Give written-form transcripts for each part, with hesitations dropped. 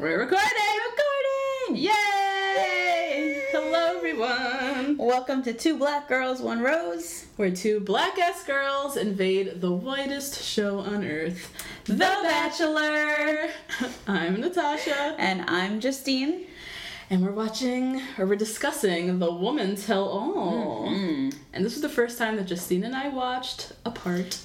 We're recording! Yay! Hello, everyone. Welcome to Two Black Girls, One Rose. Where two black-ass girls invade the whitest show on earth, The Bachelor. I'm Natasha. And I'm Justine. And we're discussing The Woman Tell All. Mm-hmm. And this was the first time that Justine and I watched apart.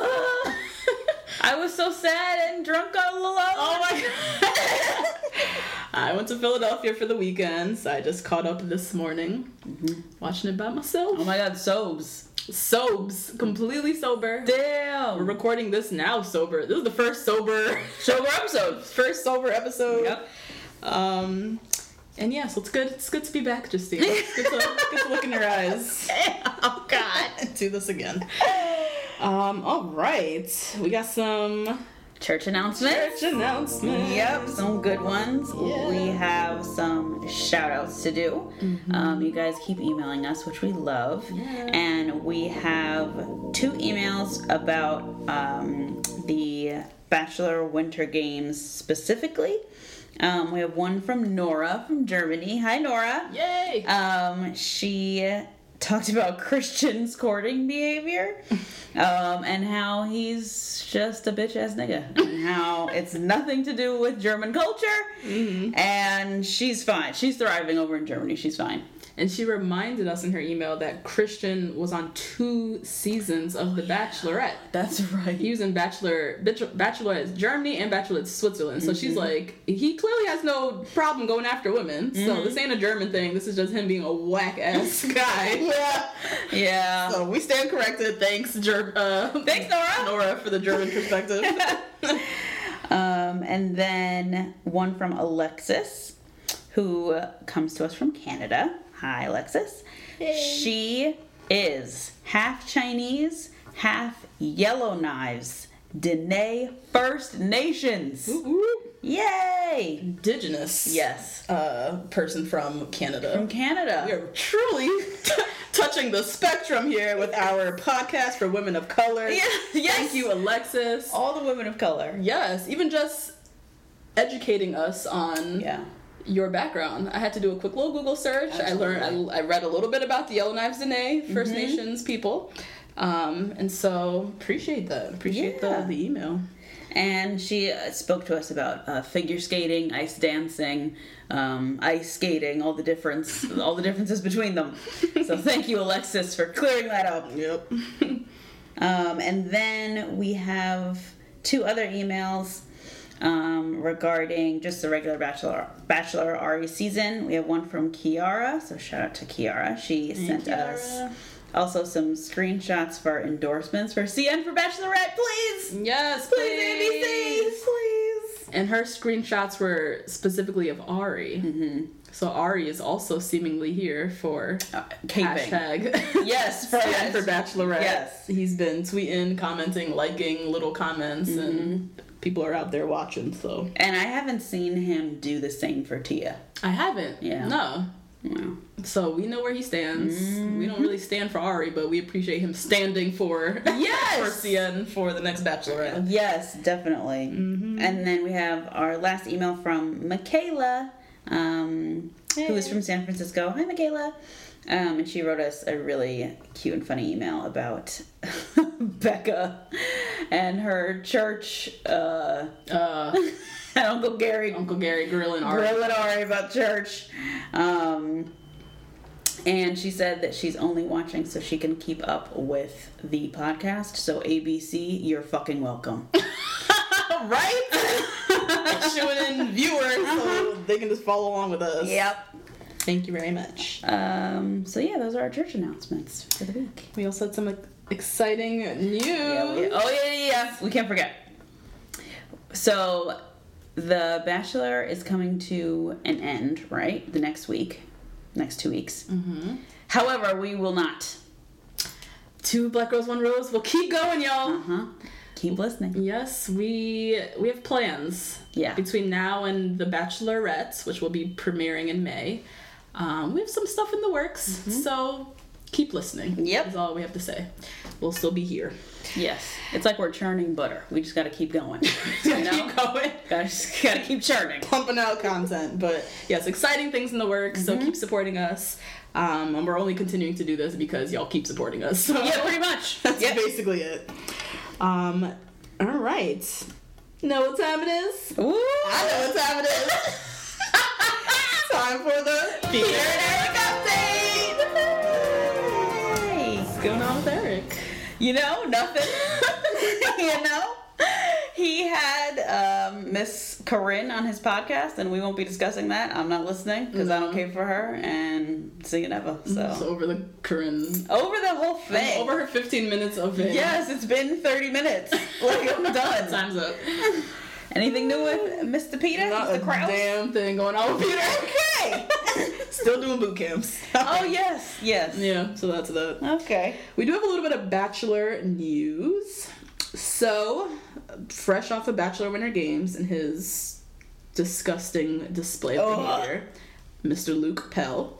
I was so sad and drunk all alone. Oh my god. I went to Philadelphia for the weekend, so I just caught up this morning, watching it by myself. Oh my god, sobs. Sobes. Completely sober. Damn. We're recording this now sober. This is the first sober episode. First sober episode. Yep. And yeah, so it's good to be back, Justine. It's good to look in your eyes. Oh god. Do this again. All right. We got some Church announcements. Yep, some good ones. Yeah. We have some shout outs to do. Mm-hmm. You guys keep emailing us, which we love. Yeah. And we have 2 emails about the Bachelor Winter Games specifically. We have one from Nora from Germany. Hi, Nora. Yay! She talked about Christian's courting behavior and how he's just a bitch-ass nigga and how it's nothing to do with German culture. And she's fine. She's thriving over in Germany. She's fine. And she reminded us in her email that Christian was on 2 seasons of The Bachelorette. That's right. He was in Bachelorette Germany and Bachelorette Switzerland. So she's like, he clearly has no problem going after women. So this ain't a German thing. This is just him being a whack-ass guy. Yeah. So we stand corrected. Thanks, Thanks, Nora. Nora, for the German perspective. And then one from Alexis, who comes to us from Canada. Hi, Alexis. Hey. She is half Chinese, half Yellowknives, Dene First Nations. Whoop, whoop. Yay! Indigenous. Yes. Person from Canada. From Canada. We are truly touching the spectrum here with our podcast for women of color. Yeah, yes. Thank you, Alexis. All the women of color. Yes, even just educating us on your background. I had to do a quick little Google search. Absolutely. I read a little bit about the Yellowknives Dene, First Nations people. And so appreciate that. Appreciate the email. And she spoke to us about figure skating, ice dancing, ice skating, all the differences between them. So thank you, Alexis, for clearing that up. Yep. And then we have 2 other emails regarding just the regular Bachelor Ari season. We have one from Kiara, so shout out to Kiara. She sent us also some screenshots for endorsements for CN for Bachelorette, please! Yes, Please, ABC, please! And her screenshots were specifically of Ari. So Ari is also seemingly here for hashtag Yes, for Bachelorette. Yes. He's been tweeting, commenting, liking little comments, and people are out there watching. So And I haven't seen him do the same for Tia. I haven't. Yeah. No. Wow. So we know where he stands. We don't really stand for Ari, but we appreciate him standing for for CN for the next Bachelorette. Yes, definitely. And then we have our last email from Michaela, who is from San Francisco. Hi, Michaela. And she wrote us a really cute and funny email about Becca and her church. And Uncle Gary grilling Ari about church. And she said that she's only watching so she can keep up with the podcast. So ABC, you're fucking welcome. Right? Shooing in viewers so they can just follow along with us. Yep. Thank you very much. So yeah, those are our church announcements for the week. We also had some exciting news. Yeah. We can't forget. So The Bachelor is coming to an end, right? The next 2 weeks. However, we will not. 2 Black Girls, One Rose. We'll keep going, y'all. Keep listening. Yes, we have plans. Yeah. Between now and The Bachelorette, which will be premiering in May. We have some stuff in the works. So keep listening. Yep. That's all we have to say. We'll still be here. Yes. It's like we're churning butter. We just got to keep going. You know? Keep going. Gotta keep churning. Pumping out content. But yes, exciting things in the works. So keep supporting us. And we're only continuing to do this because y'all keep supporting us. So Yeah, pretty much. that's basically it. All right. Know what time it is? Ooh. I know what time it is. Time for the Peter and Eric update. Hey. What's going on with Eric? You know, nothing. You know? He had Miss Corinne on his podcast, and we won't be discussing that. I'm not listening because I don't care for her, and see you never. So over the Corinne. over the whole thing. Over her 15 minutes of it. Yes, it's been 30 minutes. Like, I'm done. Time's up. Anything new with Mr. Peter? Not Mr. a Krause? damn thing going on with Peter. Okay. Still doing boot camps. Oh, yes. Yes. Yeah, so that's that. Okay. We do have a little bit of Bachelor news. So, fresh off of Bachelor Winter Games and his disgusting display of behavior, Mr. Luke Pell,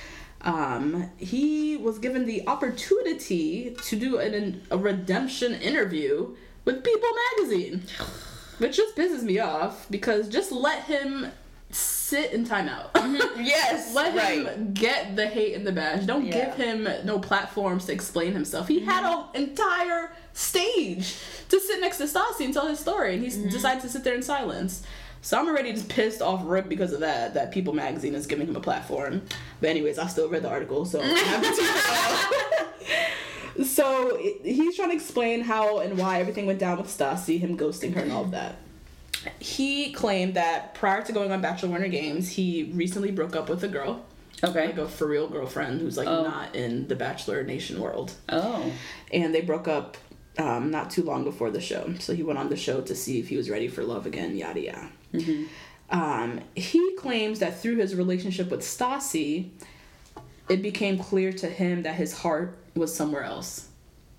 he was given the opportunity to do a redemption interview with People Magazine, which just pisses me off because just let him sit in timeout. Yes. Let him get the hate and the bash. Don't give him no platforms to explain himself. He had an entire stage to sit next to Stassi and tell his story, and he decided to sit there in silence. So I'm already just pissed off rip because of that People Magazine is giving him a platform. But anyways, I still read the article, so I have to So he's trying to explain how and why everything went down with Stassi, him ghosting her and all of that. He claimed that prior to going on Bachelor Winter Games, he recently broke up with a girl. Okay. Like a for real girlfriend who's like not in the Bachelor Nation world. Oh. And they broke up not too long before the show. So he went on the show to see if he was ready for love again, yada yada. He claims that through his relationship with Stassi, it became clear to him that his heart was somewhere else.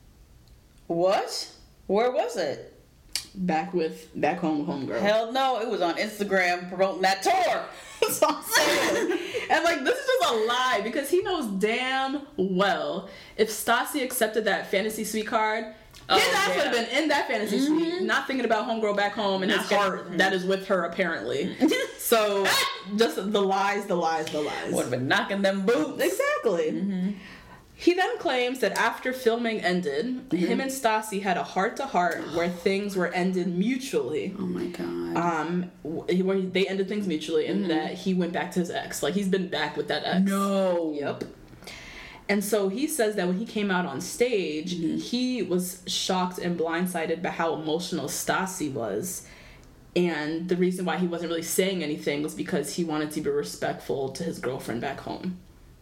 What? Where was it? Back home with Homegirl. Hell no, it was on Instagram promoting that tour. That's what I'm saying. And like, this is just a lie because he knows damn well if Stassi accepted that fantasy suite card, his ass would have been in that fantasy suite, not thinking about Homegirl back home and his heart that is with her apparently. So just the lies. Would have been knocking them boots. Exactly. He then claims that after filming ended, him and Stassi had a heart-to-heart where things were ended mutually. Oh my god. Where they ended things mutually, and that he went back to his ex. Like, he's been back with that ex. No. Yep. And so he says that when he came out on stage, he was shocked and blindsided by how emotional Stassi was. And the reason why he wasn't really saying anything was because he wanted to be respectful to his girlfriend back home.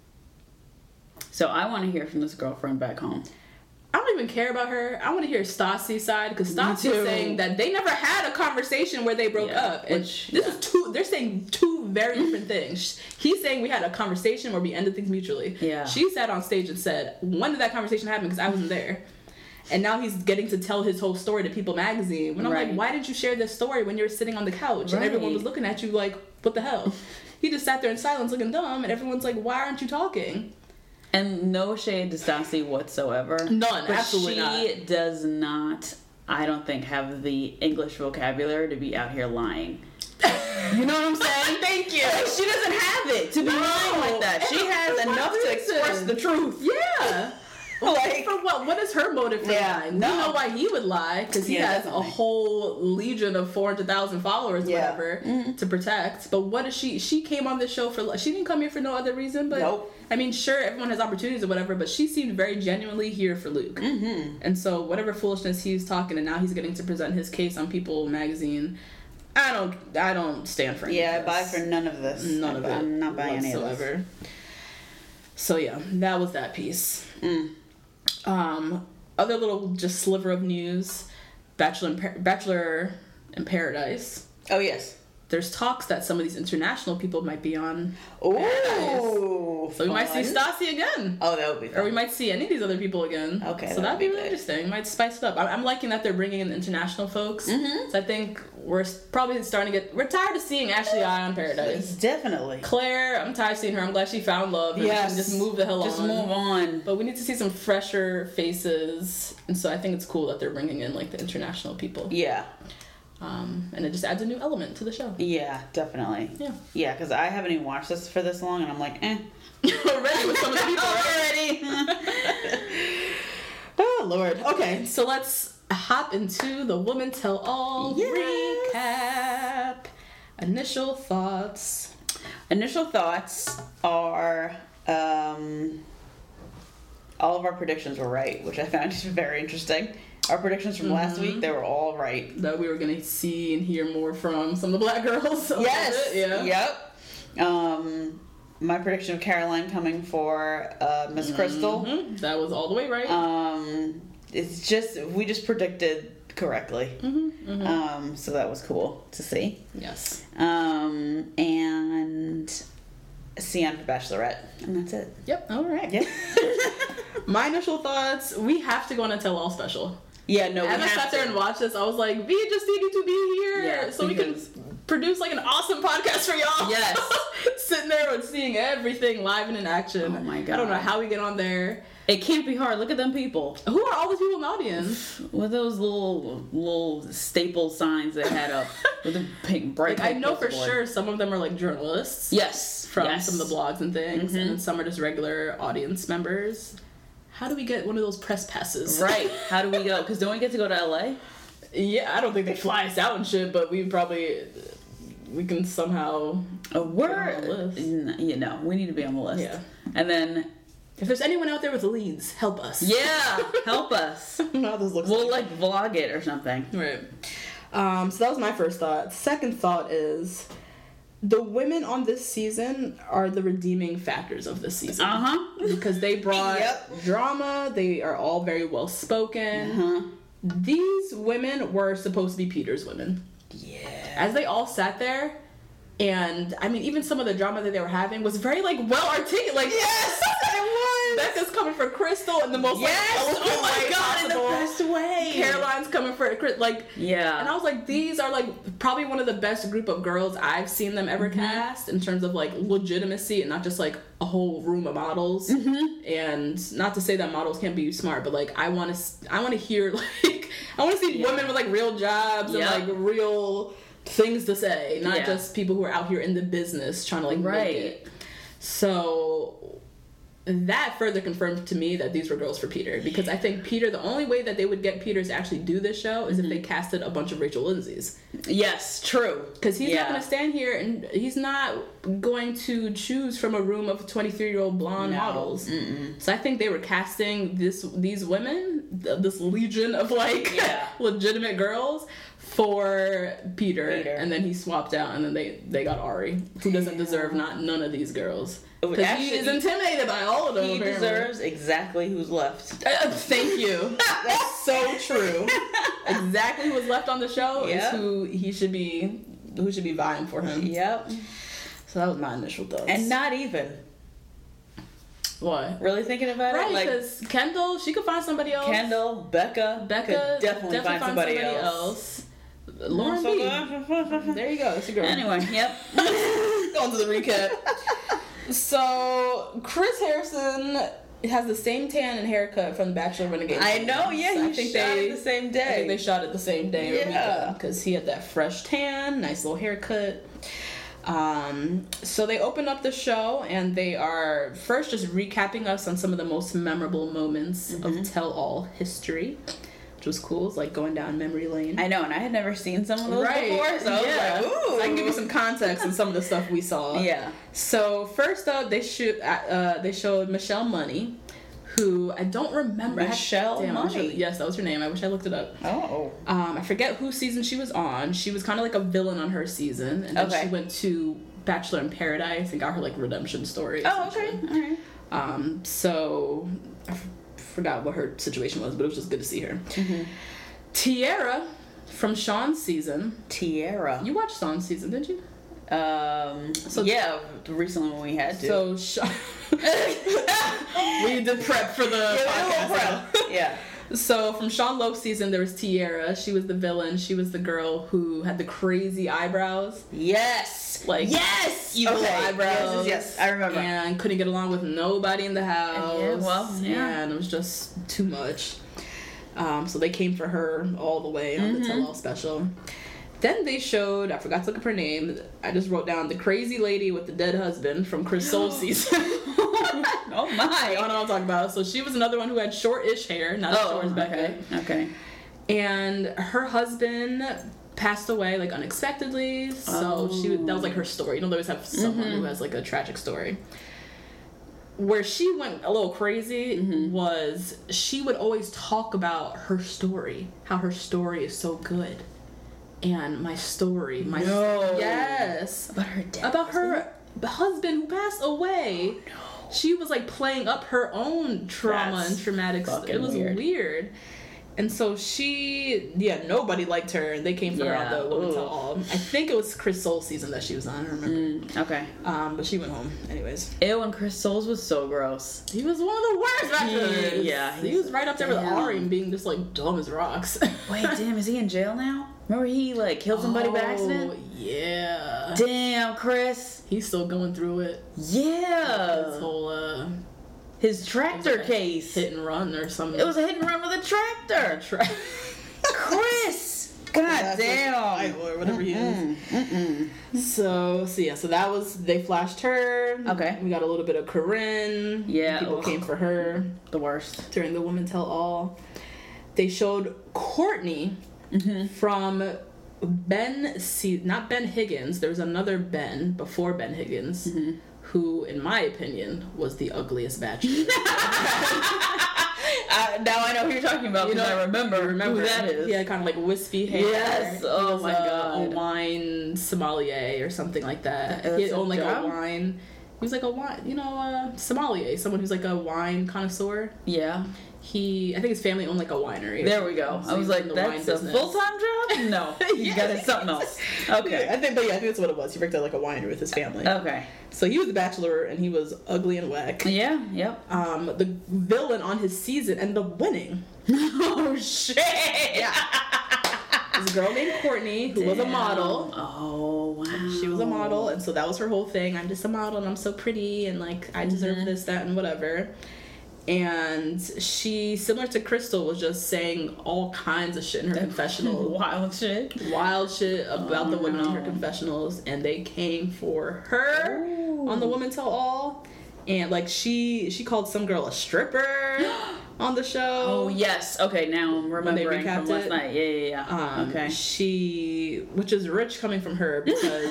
So I want to hear from this girlfriend back home. I don't even care about her. I want to hear Stassi's side because Stassi is saying that they never had a conversation where they broke up, and this is two. They're saying two very different things. He's saying we had a conversation where we ended things mutually. Yeah. She sat on stage and said, "When did that conversation happen?" Because I wasn't there. And now he's getting to tell his whole story to People Magazine. When I'm like, why did you share this story when you were sitting on the couch and everyone was looking at you like, what the hell? He just sat there in silence looking dumb, and everyone's like, why aren't you talking? And no shade to Stassi whatsoever. None, but absolutely not. She does not, I don't think, have the English vocabulary to be out here lying. You know what I'm saying? Thank you. Like, she doesn't have it to be lying like that. She has enough to express the truth. Yeah. Like, for what? What is her motive for lying? No. You know why he would lie, because he has a whole legion of 400,000 followers, whatever, to protect. But what is she? She came on this show for. She didn't come here for no other reason. But I mean, sure, everyone has opportunities or whatever. But she seemed very genuinely here for Luke. And so whatever foolishness he's talking, and now he's getting to present his case on People Magazine. I don't stand for any of this. I buy for none of this. None of it. I'm not buying any of this. So yeah, that was that piece. Other little just sliver of news, Bachelor in Paradise. Oh yes. there's talks that some of these international people might be on Oh, so we might see Stassi again. Oh, that would be fun. Or we might see any of these other people again. Okay, so that'd be really good. interesting. Might spice it up. I'm liking that they're bringing in international folks. Mm-hmm. So I think we're probably starting to we're tired of seeing Ashley I on Paradise. Definitely. Claire, I'm tired of seeing her. I'm glad she found love. And Yes. she can just move the hell on. Just move on. But we need to see some fresher faces. And so I think it's cool that they're bringing in like the international people. Yeah. And it just adds a new element to the show. Yeah, definitely. Yeah. Yeah, because I haven't even watched this for this long, and I'm like, Already with some of the people. already. Oh, Lord. Okay, so let's hop into the Woman Tell All recap. Initial thoughts. Initial thoughts are all of our predictions were right, which I found very interesting. Our predictions from last week, they were all right. That we were going to see and hear more from some of the black girls. Yes. Yeah. Yep. My prediction of Caroline coming for Miss Crystal. Mm-hmm. That was all the way right. It's just we just predicted correctly. So that was cool to see. Yes. And Sian for Bachelorette, and that's it. Yep. All right. Yep. My initial thoughts: we have to go on a tell all special. Yeah. No. As I sat there and watched this, I was like, "We just needed to be here, Yeah, so we can produce like an awesome podcast for y'all." Yes. Sitting there and seeing everything live and in action. Oh my God. I don't know how we get on there. It can't be hard. Look at them people. Who are all these people in the audience? With those little staple signs they had up with the pink bright. Like, I know for board. sure some of them are like journalists. Yes. From yes. some of the blogs and things, and then some are just regular audience members. How do we get one of those press passes? Right. How do we go? Because don't we get to go to LA? Yeah, I don't think they fly us out and shit, but we can somehow. We're on the list. You know, we need to be on the list. Yeah. And then If there's anyone out there with leads, help us. yeah, help us. I don't know how this looks. We'll like vlog it or something. Right. So that was my first thought. Second thought is the women on this season are the redeeming factors of this season. Because they brought drama. They are all very well spoken. These women were supposed to be Peter's women. Yeah. As they all sat there, and I mean, even some of the drama that they were having was very like well articulated. Like, Yes, it was. Becca's coming for Crystal in the most Yes. like eloquent Oh my way God, in the possible. best way. Caroline's coming for like Yeah. and I was like, these are like probably one of the best group of girls I've seen them ever cast in terms of like legitimacy and not just like a whole room of models. And not to say that models can't be smart, but like I want to hear like I want to see women with like real jobs and like real things to say, not just people who are out here in the business trying to like make it. So that further confirmed to me that these were girls for Peter, because I think Peter, the only way that they would get Peter to actually do this show is if they casted a bunch of Rachel Lindsays. Yes, true. Because he's not going to stand here and he's not going to choose from a room of 23-year-old blonde models. So I think they were casting these women, this legion of like legitimate girls, for Peter, and then he swapped out, and then they got Ari, who doesn't deserve none of these girls. Because he is intimidated by all of them. He deserves exactly who's left. Thank you. That's so true. Exactly who's left on the show is who should be vying for him. Yep. So that was my initial thoughts. And not even. What? Really thinking about it? Like, because Kendall, she could find somebody else. Kendall, Becca could definitely find somebody else. Lauren B. There you go. That's your girl. Anyway, yep. On to the recap. So, Chris Harrison has the same tan and haircut from The Bachelor Renegade. I know, yeah, So he shot it the same day. I think they shot it the same day. Yeah. Because he had that fresh tan, nice little haircut. So they open up the show and they are first just recapping us on some of the most memorable moments of tell-all history, which was cool. It's like going down memory lane. I know, and I had never seen some of those before, so I was like, ooh. So I can give you some context on some of the stuff we saw. Yeah. So first up, they showed Michelle Money, who I don't remember. Michelle Money? Yes, that was her name. I wish I looked it up. Oh. I forget whose season she was on. She was kind of like a villain on her season, and then she went to Bachelor in Paradise and got her like redemption story. Oh, okay. All right. So I forgot what her situation was, but it was just good to see her. Tiara from Sean's season. Tiara. You watched Sean's season, didn't you? Yeah, recently when we had to. So we did prep for the podcast. Yeah. So from Sean Lowe's season, there was Tiara. She was the villain. She was the girl who had the crazy eyebrows. Yes. Like evil eyebrows. Yes. I remember. And couldn't get along with nobody in the house. Yeah, well, yeah. And it was just too much. So they came for her all the way on the Tell All special. Then they showed, I forgot to look up her name. I just wrote down the crazy lady with the dead husband from Chris Soule's season. Oh my! I don't know what I'm talking about. So she was another one who had short-ish hair, not as short as Becca. Okay. And her husband passed away like unexpectedly. So that was like her story. You know, they always have someone who has like a tragic story. Where she went a little crazy was she would always talk about her story, how her story is so good. And my story, yes, about her dad, about her husband who passed away. Oh, no. She was like playing up her own trauma and traumatic stuff. It was weird. And so nobody liked her, and they came for her on the Women Tell All. I think it was Chris Soule's season that she was on. I don't remember. Okay. But she went home anyways. Ew, and Chris Soule's was so gross. He was one of the worst actors. Yeah, he was right up there with Ari and being just like dumb as rocks. Wait, damn, is he in jail now? Remember he like killed somebody by accident? Yeah. Damn, Chris. He's still going through it. Yeah. His whole his tractor case. Hit and run or something. It was a hit and run with a tractor. Chris. God damn. Or whatever he is. So that was, they flashed her. Okay. We got a little bit of Corinne. Yeah. People came for her. The worst. During the Women Tell All. They showed Courtney from not Ben Higgins. There was another Ben before Ben Higgins, who, in my opinion, was the ugliest bachelor. Now I know who you're talking about because I remember who that is. He had kind of like wispy hair. Yes. Oh my god. A wine sommelier or something like that. He owned like a wine. He was like a wine, sommelier, someone who's like a wine connoisseur. Yeah. I think his family owned like a winery. There we go. So I was like, that's a full-time job? No. He's got something else. Okay. Yeah, I think that's what it was. He worked at like a winery with his family. Okay. So he was the bachelor and he was ugly and whack. Yeah, yep. The villain on his season ended up winning. Oh, shit. Yeah. This girl named Courtney who was a model. Oh, wow. She was a model, and so that was her whole thing. I'm just a model and I'm so pretty and like I deserve this, that, and whatever. And she, similar to Crystal, was just saying all kinds of shit in her confessional. Wild shit about the women on her confessionals, and they came for her on the Women Tell All. And like she called some girl a stripper on the show. Oh yes, okay, now I'm remembering from last night. Yeah. Okay. Which is rich coming from her because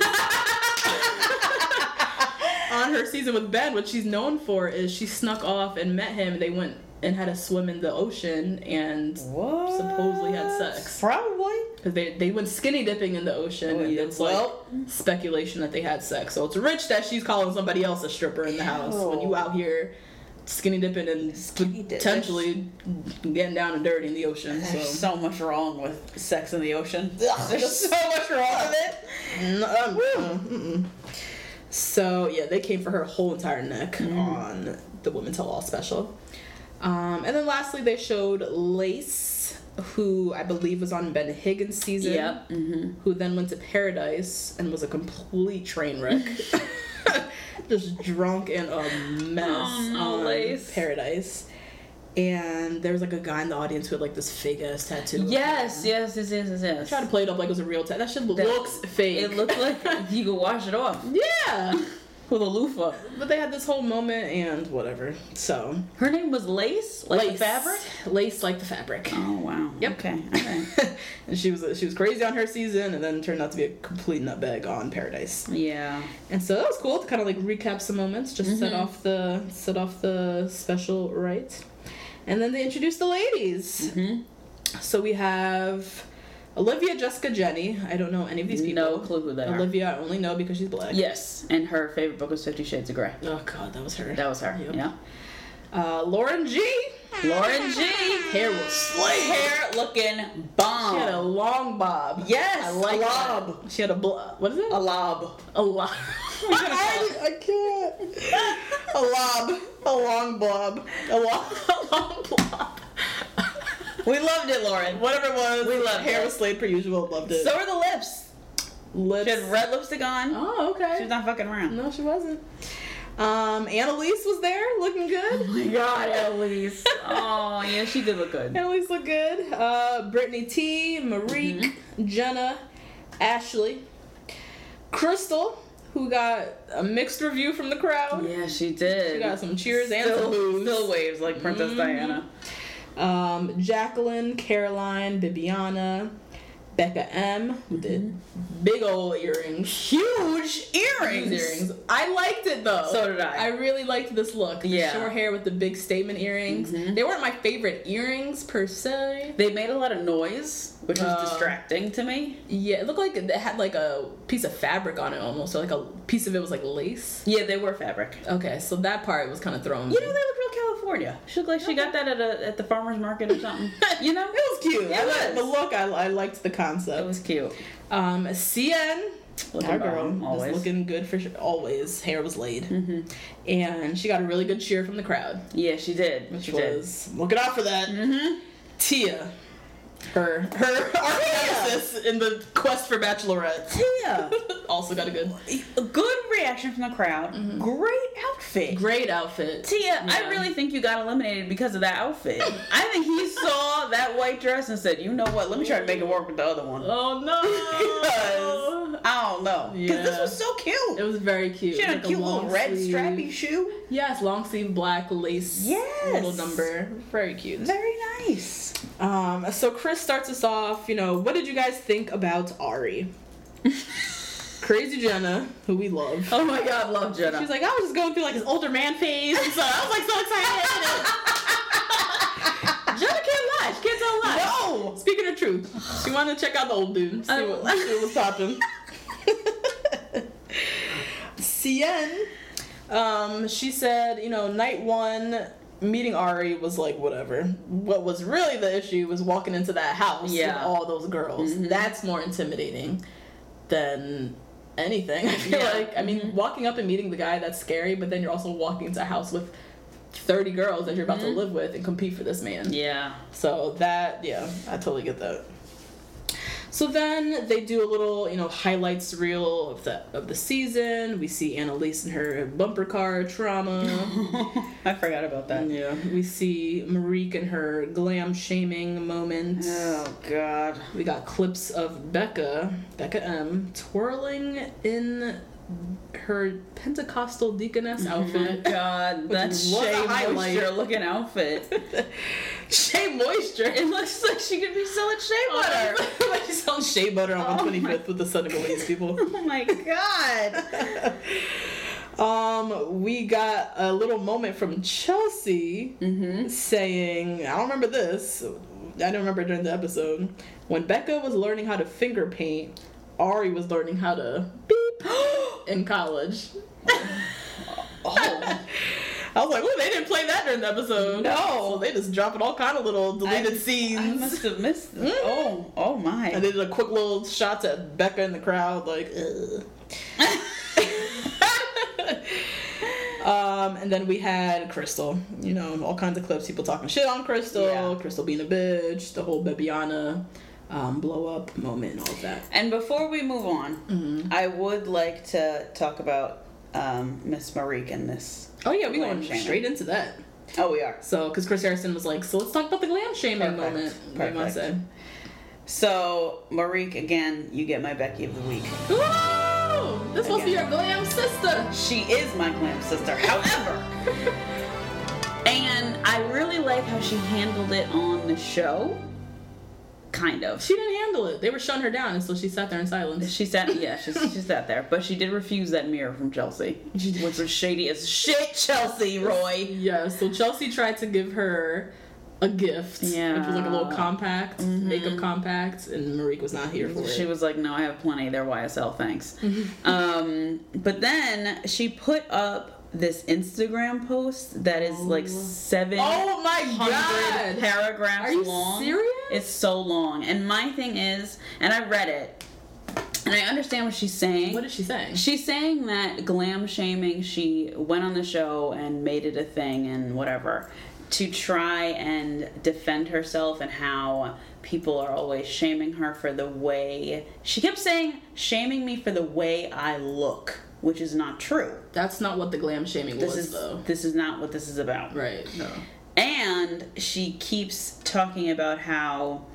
on her season with Ben, what she's known for is she snuck off and met him. They went and had a swim in the ocean and supposedly had sex. Probably. Because they went skinny dipping in the ocean, and it's like speculation that they had sex. So it's rich that she's calling somebody else a stripper in the house when you out here skinny dipping and potentially getting down and dirty in the ocean. There's so much wrong with sex in the ocean. There's so much wrong with it. So yeah, they came for her whole entire neck on the Women Tell All special. And then lastly, they showed Lace, who I believe was on Ben Higgins' season. Yep. Who then went to Paradise and was a complete train wreck. Just drunk and a mess on Lace. Paradise. And there was like a guy in the audience who had like this fake ass tattoo. Yes. I tried to play it up like it was a real tattoo. That shit looks fake. It looked like you could wash it off. Yeah. With a loofah. But they had this whole moment and whatever. So her name was Lace? Like the fabric? Lace like the fabric. Oh wow. Yep. Okay. And she was crazy on her season and then turned out to be a complete nutbag on Paradise. Yeah. And so that was cool to kind of like recap some moments, just set off the special right. And then they introduced the ladies. So we have Olivia, Jessica, Jenny. I don't know any of these people. No clue who they are. Olivia, I only know because she's black. Yes, and her favorite book was 50 Shades of Grey. Oh God, that was her. That was her. Yep. Yeah. Lauren G. Lauren G. Hair was slayed. Hair looking bomb. She had a long bob. Yes, I like a that. lob. She had a what is it? A lob. A lob. I can't. A lob. A long blob. A long blob. We loved it, Lauren. Whatever it was. We loved hair it. was slayed per usual. Loved it. So were the lips. Lips. She had red lipstick on. Oh, okay. She was not fucking around. No, she wasn't. Annalise was there, looking good. Oh my god, Annalise. Oh, yeah, she did look good. Annalise looked good. Brittany T, Marique, Jenna, Ashley, Crystal, who got a mixed review from the crowd. Yeah, she did. She got some cheers and some boos. Still waves like Princess Diana. Jacqueline, Caroline, Bibiana, Becca M, who did big old earrings. Huge earrings. I liked it though. So did I. I really liked this look. The Yeah. short hair with the big statement earrings. They weren't my favorite earrings per se. They made a lot of noise, which was distracting to me. Yeah, it looked like it had like a piece of fabric on it almost. So like a piece of it was like lace. Yeah, they were fabric. Okay, so that part was kind of throwing me. You know, they look real California. She looked like she got that at the farmer's market or something. You know? It was cute. It was. The look, I liked the concept. It was cute. CN, Looking our girl, bomb, always. was looking good for always. Hair was laid. And she got a really good cheer from the crowd. Yeah, she did. Which she was, looking out for that. Tia. Her nemesis in the quest for Bachelorette. Tia. Also got a good reaction from the crowd. Great outfit. Great outfit. Tia, I really think you got eliminated because of that outfit. I think he saw that white dress and said, you know what, let me try to make it work with the other one. Oh no. Because, I don't know. Because this was so cute. It was very cute. She had a cute little red strappy shoe. Yes, long sleeve black lace little number. Very cute. Very nice. So Chris starts us off, what did you guys think about Ari? Crazy Jenna, who we love. Oh my god, love Jenna. She's like, I was just going through like his older man phase, and so I was like so excited. Jenna can't lie. She can't tell a lie. No! Speaking of truth, she wanted to check out the old dude, see what was popping. Cien, she said, night one, meeting Ari was like whatever. What was really the issue was walking into that house with all those girls. That's more intimidating than anything. I feel like. I mean, walking up and meeting the guy, that's scary, but then you're also walking into a house with 30 girls that you're about to live with and compete for this man. Yeah. So that, I totally get that. So then they do a little, highlights reel of the season. We see Annalise and her bumper car trauma. I forgot about that. Yeah. We see Marique and her glam shaming moment. Oh God. We got clips of Becca M, twirling in her Pentecostal deaconess outfit. Oh God, that's Shea Moisture looking outfit. Shea Moisture. It looks like she could be selling shea butter. Like she's selling shea butter on 125th with the Senegalese people. Oh my God. We got a little moment from Chelsea saying, I don't remember this. I don't remember during the episode. When Becca was learning how to finger paint, Ari was learning how to beep in college. I was like, oh, they didn't play that during the episode. No. So they just dropping all kind of little deleted scenes. I must have missed them. Oh my. And they did a quick little shots at Becca in the crowd, like, ugh. And then we had Crystal. All kinds of clips, people talking shit on Crystal, Crystal being a bitch, the whole Bibiana blow up moment and all of that. And before we move on, I would like to talk about Miss Marique and this. Oh yeah, we're going straight into that. Oh, we are. So, because Chris Harrison was like, so let's talk about the glam shaming moment. What do you want to say? So, Marique, again, you get my Becky of the week. Woo! This is supposed to be your glam sister. She is my glam sister. However, and I really like how she handled it on the show. Kind of. She didn't handle it. They were shutting her down, and so she sat there in silence. She sat there. But she did refuse that mirror from Chelsea. Which was shady as shit, Chelsea, Roy. Yeah, so Chelsea tried to give her a gift. Yeah. Which was like a little compact, makeup compact, and Marique was not here for it. She was like, no, I have plenty. They're YSL, thanks. But then she put up this Instagram post that is like 700 Oh my God. paragraphs Are you long. serious? It's so long. And my thing is, and I read it, and I understand what she's saying. What is she saying? She's saying that glam shaming, she went on the show and made it a thing and whatever to try and defend herself and how people are always shaming her for the way... She kept saying, shaming me for the way I look, which is not true. That's not what the glam shaming was, though. This is not what this is about. Right, no. And she keeps talking about how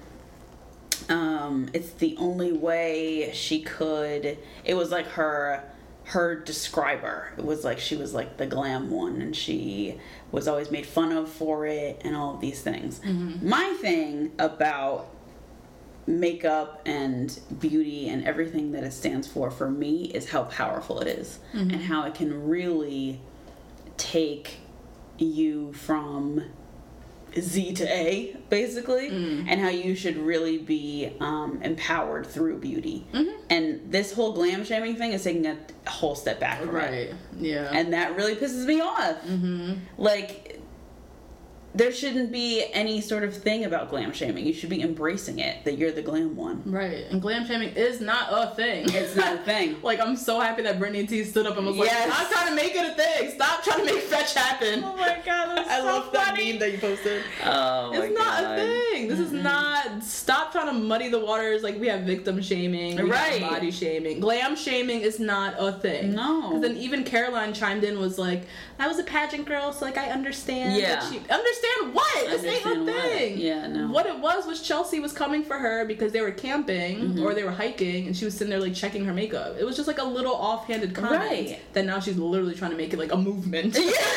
it's the only way she could... It was like her describer. It was like she was like the glam one, and she was always made fun of for it and all of these things. Mm-hmm. My thing about makeup and beauty and everything that it stands for me, is how powerful it is. Mm-hmm. And how it can really take you from Z to A, basically, and how you should really be empowered through beauty. Mm-hmm. And this whole glam shaming thing is taking a whole step back from it. Right, yeah. And that really pisses me off. Mm-hmm. Like, there shouldn't be any sort of thing about glam shaming. You should be embracing it, that you're the glam one. Right. And glam shaming is not a thing. It's not a thing. Like, I'm so happy that Brittany T stood up and was like, stop trying to make it a thing. Stop trying to make fetch happen. Oh my God, that's I so love funny. that meme that you posted. Oh my God. It's not a thing. This is not... Stop trying to muddy the waters. Like, we have victim shaming. We have body shaming. Glam shaming is not a thing. No. Because then even Caroline chimed in, was like, I was a pageant girl, so, like, I understand. Yeah. Understand what? This ain't a thing. Yeah, no. What it was Chelsea was coming for her because they were camping or they were hiking, and she was sitting there like checking her makeup. It was just like a little offhanded comment that now she's literally trying to make it like a movement.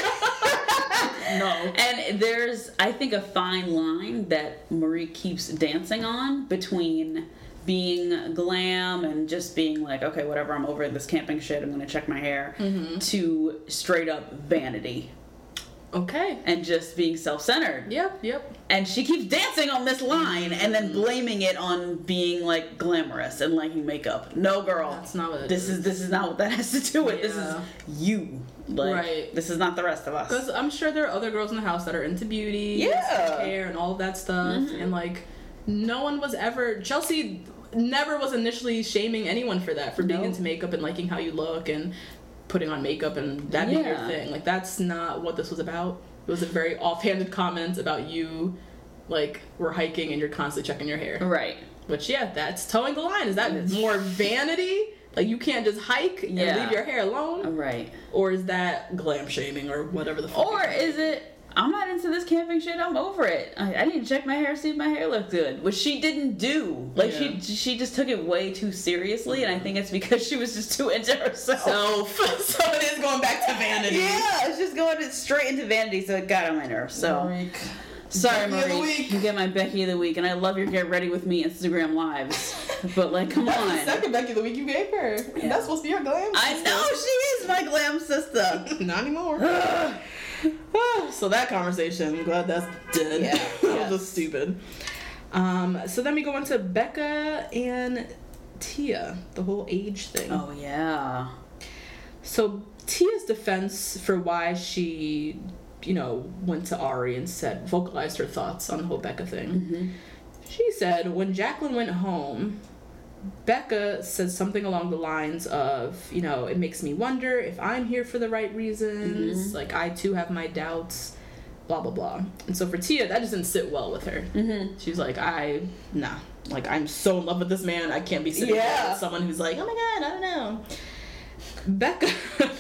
No. And there's, I think, a fine line that Marie keeps dancing on between being glam and just being like, okay, whatever, I'm over this camping shit, I'm gonna check my hair, to straight up vanity. Okay. And just being self-centered. Yep. And she keeps dancing on this line and then blaming it on being like glamorous and liking makeup. No, girl. That's not what this is. This is not what that has to do with. This is you. Like, this is not the rest of us. Because I'm sure there are other girls in the house that are into beauty, and hair, and all of that stuff. And like, no one was ever... Chelsea never was initially shaming anyone for that, for being into makeup and liking how you look and putting on makeup and that being your thing. Like, that's not what this was about. It was a very offhanded comment about you, like, we're hiking and you're constantly checking your hair. Right. Which, that's towing the line. Is that more vanity? Like, you can't just hike and leave your hair alone? Right. Or is that glam shaming or whatever the fuck? Or is it, I'm not into this camping shit, I'm over it. I need to check my hair, see if my hair looks good. Which she didn't do. Like, she just took it way too seriously, and I think it's because she was just too into herself. So it is going back to vanity. Yeah, it's just going straight into vanity, so it got on my nerves. So, sorry, Marie. You get my Becky of the Week, and I love your Get Ready With Me Instagram lives. But, like, come on. That's the second Becky of the Week you gave her. Yeah. That's supposed to be your glam sister. I know, she is my glam sister. Not anymore. So that conversation, I'm glad that's dead. Yeah. That was just stupid. So then we go into Becca and Tia, the whole age thing. Oh, yeah. So Tia's defense for why she, went to Ari and vocalized her thoughts on the whole Becca thing. Mm-hmm. She said, when Jacqueline went home, Becca said something along the lines of, it makes me wonder if I'm here for the right reasons. Mm-hmm. Like, I too have my doubts, blah, blah, blah. And so for Tia, that just didn't sit well with her. Mm-hmm. She was like, like, I'm so in love with this man, I can't be sitting here with someone who's like, oh my God, I don't know.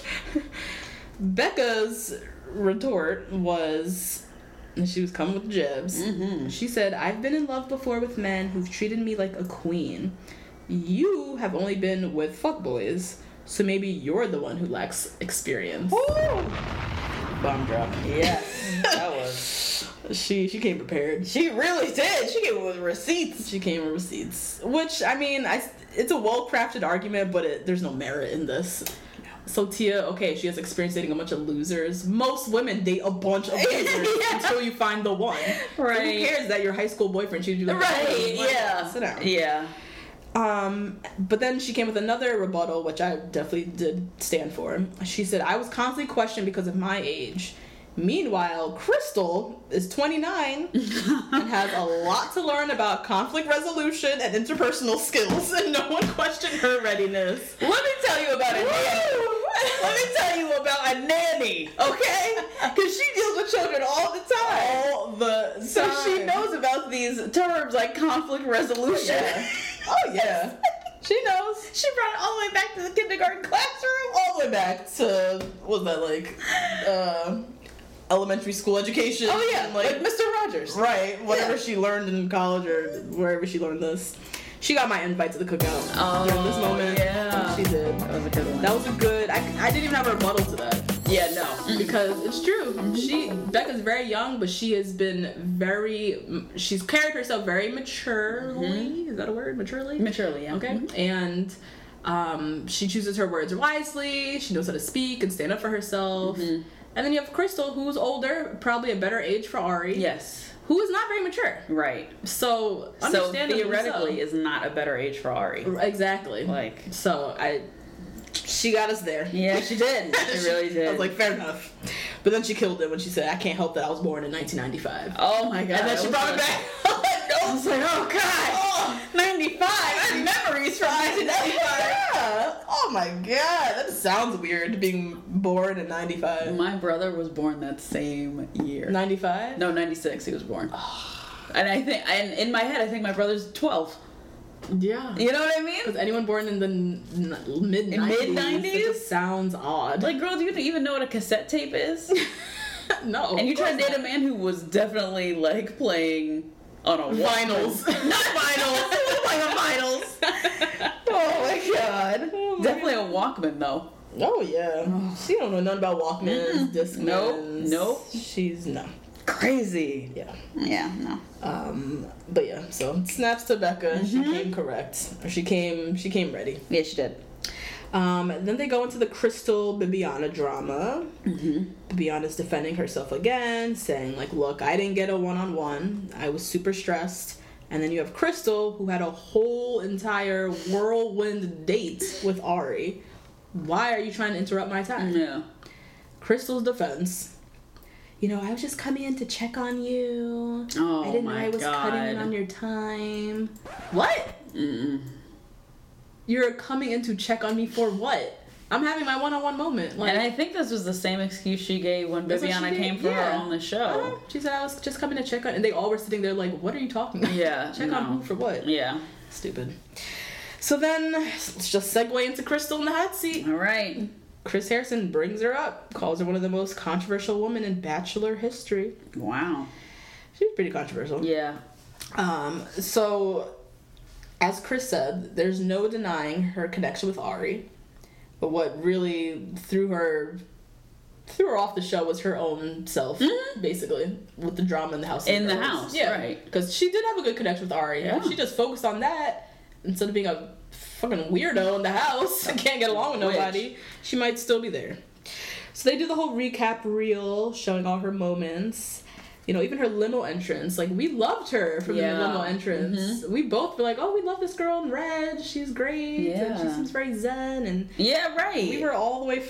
Becca's retort was... And she was coming with jibs. Mm-hmm. She said, I've been in love before with men who've treated me like a queen. You have only been with fuckboys, so maybe you're the one who lacks experience. Woo! Bomb drop. Yes. That was... She came prepared. She really did. She came with receipts. Which, I mean, it's a well-crafted argument, but there's no merit in this. So Tia, okay, she has experience dating a bunch of losers. Most women date a bunch of losers until you find the one. Right. So who cares that your high school boyfriend treated you like right, yeah. Sit down. Yeah. But then she came with another rebuttal, which I definitely did stand for. She said, I was constantly questioned because of my age. Meanwhile, Crystal is 29 and has a lot to learn about conflict resolution and interpersonal skills, and no one questioned her readiness. Let me tell you about a nanny. Let me tell you about a nanny, okay? Because she deals with children all the time. All the time. So she knows about these terms like conflict resolution. Oh, yeah. She knows. She brought it all the way back to the kindergarten classroom. All the way back to, what was that, like, elementary school education. Oh, yeah. Like Mr. Rogers. Right. Whatever she learned in college or wherever she learned this. She got my invite to the cookout during this moment. Yeah. She did. That was a good one. That was a good... I didn't even have a rebuttal to that. Yeah, no. Because it's true. Becca's very young, but she has been she's carried herself very maturely. Is that a word? Maturely? Maturely, yeah. Okay. And she chooses her words wisely. She knows how to speak and stand up for herself. And then you have Crystal, who's older, probably a better age for Ari. Yes. Who is not very mature. Right. So theoretically is not a better age for Ari. Exactly. Like. So she got us there. Yeah, she did. She really did. I was like, fair enough. But then she killed it when she said, I can't help that I was born in 1995. Oh my god. And then she brought it back. I was like, oh god. 95. I have memories from 1995. Yeah. Oh my god. That sounds weird, being born in 95. My brother was born that same year. 95? No, 96 he was born. And in my head, I think my brother's 12. Yeah. You know what I mean? Because anyone born in the mid-90s, it just sounds odd. Like, girl, do you even know what a cassette tape is? No. And you try to date a man who was definitely, like, playing on a vinyls. Not vinyls. He was playing on vinyls. Oh, my God. Definitely a Walkman, though. Oh, yeah. She don't know nothing about Walkmans, Discmans. Nope. She's, no. Crazy. Yeah. Yeah, no. But yeah, so snaps to Becca. She came correct. Or she came ready. Yeah, she did. Then they go into the Crystal Bibiana drama. Bibiana's defending herself again, saying like, look, I didn't get a one-on-one. I was super stressed. And then you have Crystal, who had a whole entire whirlwind date with Ari. Why are you trying to interrupt my time? Yeah. Crystal's defense. You know, I was just coming in to check on you. Oh, I didn't know I was God. cutting in on your time. What? You're coming in to check on me for what? I'm having my one-on-one moment. Like, and I think this was the same excuse she gave when Bibiana came for her on the show. She said, I was just coming to check on... And they all were sitting there like, what are you talking about? Yeah. Check on who for what? Yeah. Stupid. So then, let's just segue into Crystal in the hot seat. All right. Chris Harrison brings her up, calls her one of the most controversial women in Bachelor history. Wow. She was pretty controversial. Yeah. So, as Chris said, there's no denying her connection with Ari. But what really threw her off the show was her own self, basically, with the drama in the house. In the house, yeah, right. Because she did have a good connection with Ari. Yeah. If she just focused on that, instead of being a fucking weirdo in the house and can't get along with nobody, she might still be there. So they do the whole recap reel showing all her moments. You know, even her limo entrance. Like, we loved her from the limo entrance. We both were like, oh, we love this girl in red. She's great. Yeah. And she seems very zen. And yeah, right. we were all the way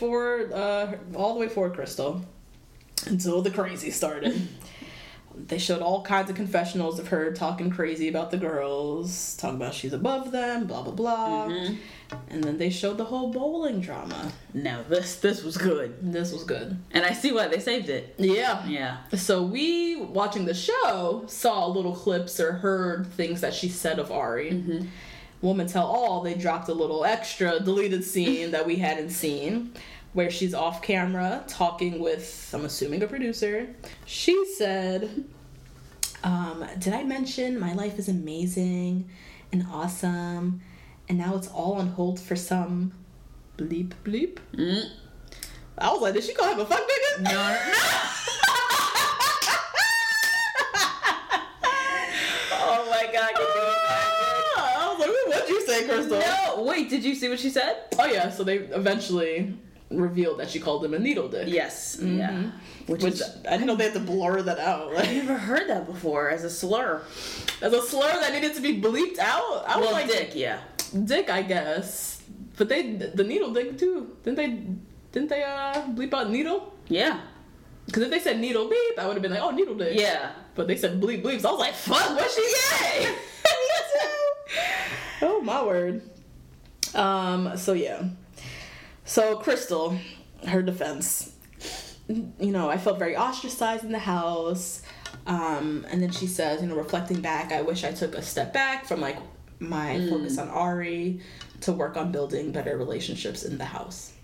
for Crystal until the crazy started. They showed all kinds of confessionals of her talking crazy about the girls, talking about she's above them, blah, blah, blah. And then they showed the whole bowling drama. Now, this was good. This was good. And I see why they saved it. Yeah. Yeah. So we, watching the show, saw little clips or heard things that she said of Ari. Woman Tell All, they dropped a little extra deleted scene that we hadn't seen, where she's off camera talking with, I'm assuming, a producer. She said, did I mention my life is amazing and awesome, and now it's all on hold for some bleep bleep? I was like, did she call him a fuck nigga? No. Oh my God. I was like, what'd you say, Crystal? No, wait, did you see what she said? Oh yeah, so they eventually revealed that she called him a needle dick. Yes. Yeah. Which I didn't know they had to blur that out. Like, I never heard that before as a slur. as a slur that needed to be bleeped out. I was Well, like, dick, yeah. dick, I guess. But the needle dick too. Didn't they bleep out needle? Yeah. Because if they said needle beep, I would have been like, oh, needle dick. Yeah. But they said bleep bleeps. I was like, fuck, what'd she say? Oh, my word. So yeah. So Crystal, her defense. I felt very ostracized in the house. And then she says, reflecting back, I wish I took a step back from like my focus on Ari to work on building better relationships in the house.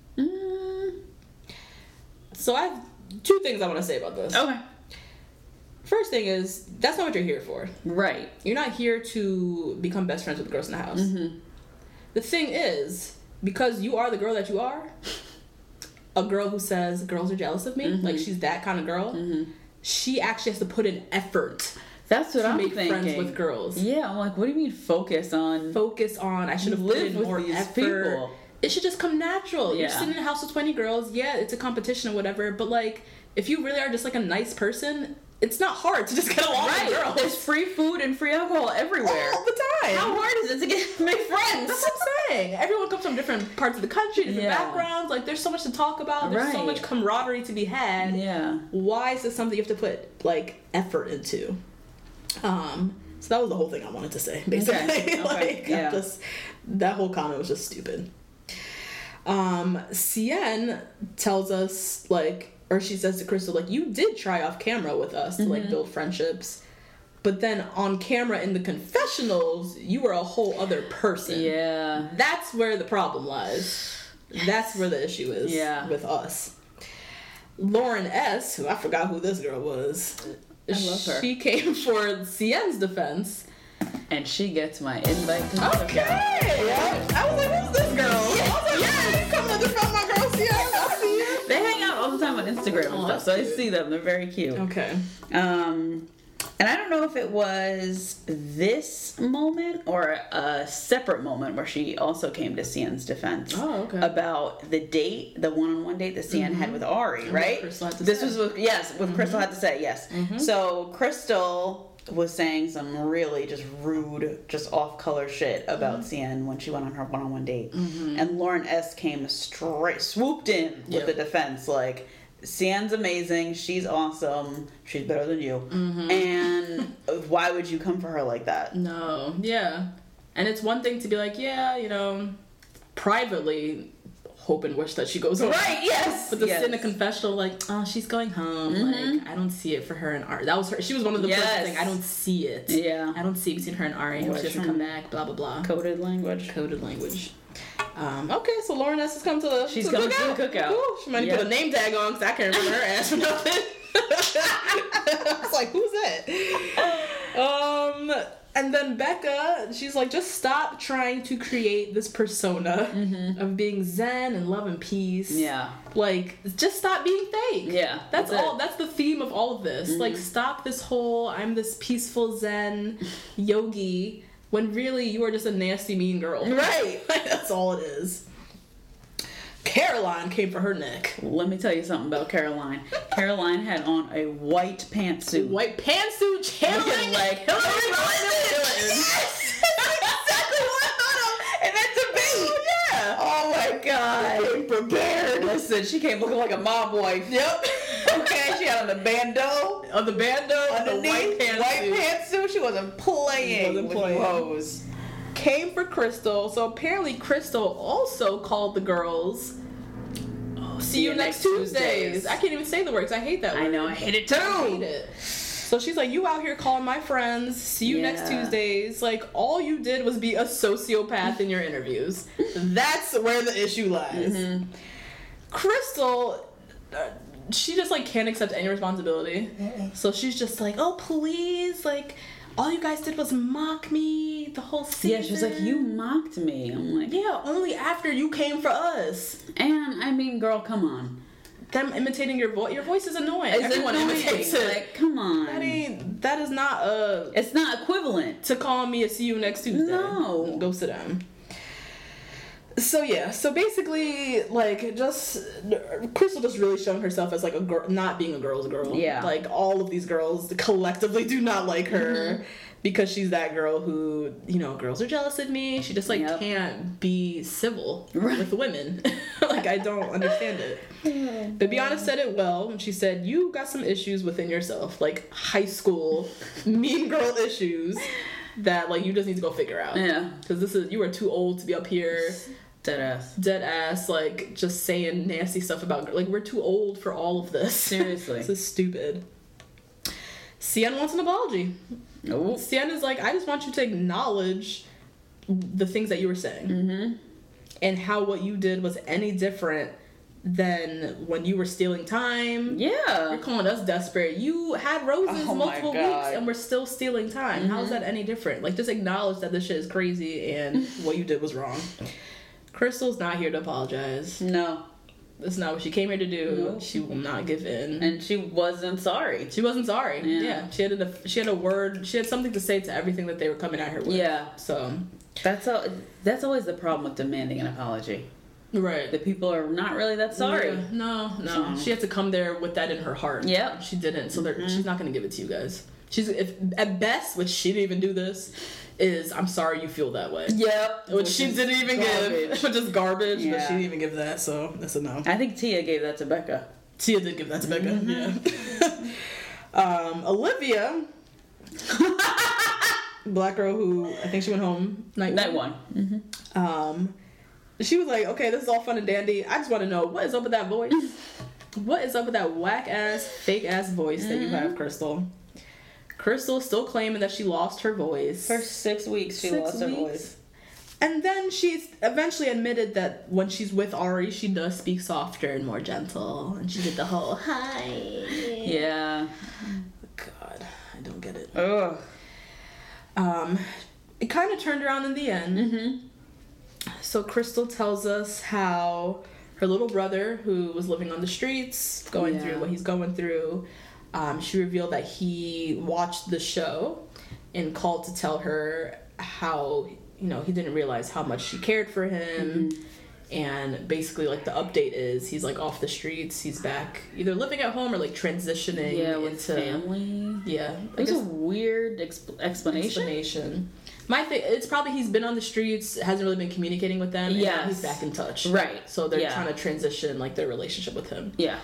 So I have 2 things I want to say about this. Okay. First thing is, that's not what you're here for. Right. You're not here to become best friends with the girls in the house. Mm-hmm. The thing is, because you are the girl that you are, a girl who says girls are jealous of me, mm-hmm. like she's that kind of girl, mm-hmm. she actually has to put in effort. That's what I'm make thinking. Friends with girls. Yeah, I'm like, what do you mean focus on? I should have lived with more these effort. People. It should just come natural. Yeah. You're sitting in a house with 20 girls. Yeah, it's a competition or whatever. But like, if you really are just like a nice person, it's not hard to just get along with girls. There's free food and free alcohol everywhere. All the time. How hard is it to make friends? That's what I'm saying. Everyone comes from different parts of the country, different backgrounds. Like, there's so much to talk about. There's so much camaraderie to be had. Yeah. Why is this something you have to put, like, effort into? So that was the whole thing I wanted to say, basically. Okay. That whole comment was just stupid. Cien tells us, like, or she says to Crystal, like, you did try off camera with us to, like, build friendships. But then on camera in the confessionals, you were a whole other person. Yeah. That's where the problem lies. Yes. That's where the issue is with us. Lauren S., who I forgot who this girl was. I love her. She came for Cien's defense. And she gets my invite to the Okay! Yeah. I was like, who's this girl? I was like, you coming to defend my girl Cien? I see it. They hang out all the time on Instagram and stuff, so I see them. They're very cute. Okay. And I don't know if it was this moment or a separate moment where she also came to Cien's defense. Oh, okay. About the date, the one-on-one date that Cien had with Ari, right? This was what Crystal had to say, yes. Mm-hmm. So Crystal was saying some really just rude, just off-color shit about Cien when she went on her one-on-one date. Mm-hmm. And Lauren S. came swooped in with the defense, like, Cien's amazing, she's awesome, she's better than you. Mm-hmm. And why would you come for her like that? No, yeah. And it's one thing to be like, privately hope and wish that she goes home. Right, yes. But to sit in a confessional like, oh, she's going home. Mm-hmm. Like, I don't see it for her and Ari. That was her. She was one of the first things. I don't see it. Yeah. I don't see it between her and Ari. She doesn't come back, blah, blah, blah. Coded language. Okay, so Lauren S. has come to the She's coming to the cookout. Ooh, she might need to put a name tag on because I can't remember her ass for nothing. I was like, who's that? And then Becca, she's like, just stop trying to create this persona of being zen and love and peace. Yeah. Like, just stop being fake. Yeah. That's all. That's the theme of all of this. Mm-hmm. Like, stop this whole, I'm this peaceful zen yogi, when really you are just a nasty, mean girl. Right. That's all it is. Caroline came for her neck. Let me tell you something about Caroline. Caroline had on a white pantsuit. White pantsuit, channeling like Hillary Clinton. Yes! That's exactly what I thought of in that debate. Oh my God. Came prepared. Listen, she came looking like a mob wife. Yep. Okay, she had on the bandeau. On the white pantsuit. She wasn't playing with hoes. Came for Crystal. So apparently Crystal also called the girls. See you next Tuesdays. I can't even say the words. I hate that word. I know. I hate it too. I hate it. So she's like, you out here calling my friends. See you next Tuesdays. Like, all you did was be a sociopath in your interviews. That's where the issue lies. Mm-hmm. Crystal, she just, like, can't accept any responsibility. Mm-mm. So she's just like, oh, please, like, all you guys did was mock me the whole season. Yeah, she was like, you mocked me. I'm like, yeah, only after you came for us. And, I mean, girl, come on. Them imitating your voice is annoying. Everyone imitates it. Like, come on. That is not it's not equivalent to calling me a see you next Tuesday. No. Go sit down. So yeah, so basically, like, just Crystal just really showing herself as like a girl, not being a girl's girl. Yeah, like all of these girls collectively do not like her. Mm-hmm. because she's that girl who, you know, girls are jealous of me. She just, like, can't be civil with women. Like, I don't understand it. Bibiana said it well when she said, you got some issues within yourself, like high school mean girl issues that, like, you just need to go figure out. Yeah. Because you are too old to be up here. Dead ass, like, just saying nasty stuff about, like, we're too old for all of this. Seriously. This is stupid. Cien wants an apology. Nope. Cien is like, I just want you to acknowledge the things that you were saying. Mm-hmm. And how what you did was any different than when you were stealing time. Yeah. You're calling us desperate. You had roses multiple weeks and we're still stealing time. Mm-hmm. How is that any different? Like, just acknowledge that this shit is crazy and what you did was wrong. Crystal's not here to apologize. No. That's not what she came here to do. Nope. She will not give in. And she wasn't sorry. She wasn't sorry. Yeah. She had a word. She had something to say to everything that they were coming at her with. Yeah. So that's always the problem with demanding an apology. Right. The people are not really that sorry. Yeah. No. She had to come there with that in her heart. Yeah. She didn't. So she's not going to give it to you guys. At best, which she didn't even do this, is I'm sorry you feel that way. Yep. Which she didn't even give. Which is garbage, Yeah. but she didn't even give that, so that's a no. I think Tia gave that to Becca. Tia did give that to Becca, yeah. Olivia, black girl who, I think she went home night one. Mm-hmm. She was like, okay, this is all fun and dandy. I just want to know, what is up with that voice? What is up with that whack-ass, fake-ass voice that you have, Crystal? Crystal still claiming that she lost her voice. For 6 weeks, she lost her voice. And then she's eventually admitted that when she's with Ari, she does speak softer and more gentle. And she did the whole, hi. Yeah. God, I don't get it. Ugh. It kind of turned around in the end. Mm-hmm. So Crystal tells us how her little brother, who was living on the streets, going through what he's going through, she revealed that he watched the show and called to tell her how, you know, he didn't realize how much she cared for him. Mm-hmm. And basically, like, the update is he's, like, off the streets. He's back either living at home or, like, transitioning with into family. Yeah. It was a weird explanation. My thing, it's probably he's been on the streets, hasn't really been communicating with them, and now he's back in touch. Right. So they're trying to transition, like, their relationship with him. Yeah.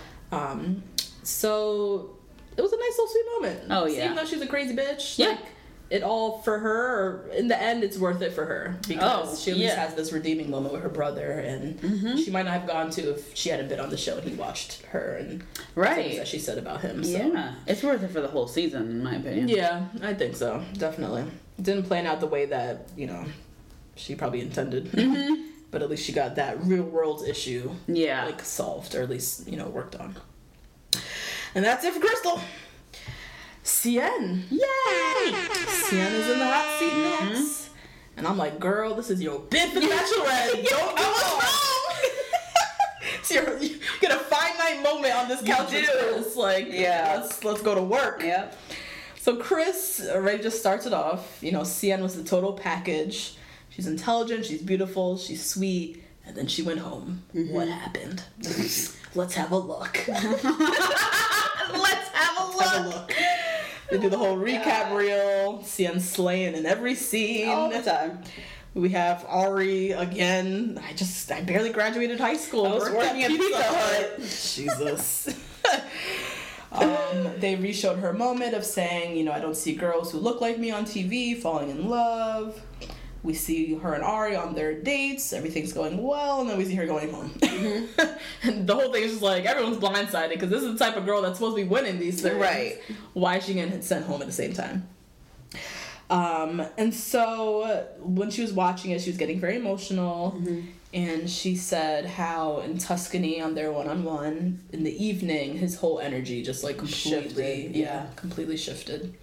So it was a nice little sweet moment. Oh, yeah. Even though she's a crazy bitch, yeah. like, it all for her, or in the end, it's worth it for her, because she at least has this redeeming moment with her brother, and she might not have gone to if she hadn't been on the show and he watched her and things that she said about him. So. Yeah, it's worth it for the whole season, in my opinion. Yeah, I think so, definitely. It didn't plan out the way that, you know, she probably intended, but at least she got that real world issue, like, solved, or at least, you know, worked on. And that's it for Crystal. Cien. Yay! Cien is in the hot seat next. And I'm like, girl, this is your bid for the Bachelorette. Don't do what's wrong. So you get a finite moment on this couch. It's like, let's go to work. Yep. So Chris already just starts it off. You know, Cien was the total package. She's intelligent, she's beautiful, she's sweet. And then she went home. What happened? Let's have a look. Let's have a look. They do the whole recap reel. Cien slaying in every scene. All the time. We have Ari again. I barely graduated high school. I was working at Pizza Hut. Jesus. They re-showed her moment of saying, you know, I don't see girls who look like me on TV falling in love. We see her and Ari on their dates. Everything's going well, and then we see her going home. And the whole thing is just like, everyone's blindsided, because this is the type of girl that's supposed to be winning these things. Right. Why is she getting sent home at the same time? And so when she was watching it, she was getting very emotional. And she said how in Tuscany on their one-on-one, in the evening, his whole energy just, like, completely completely shifted.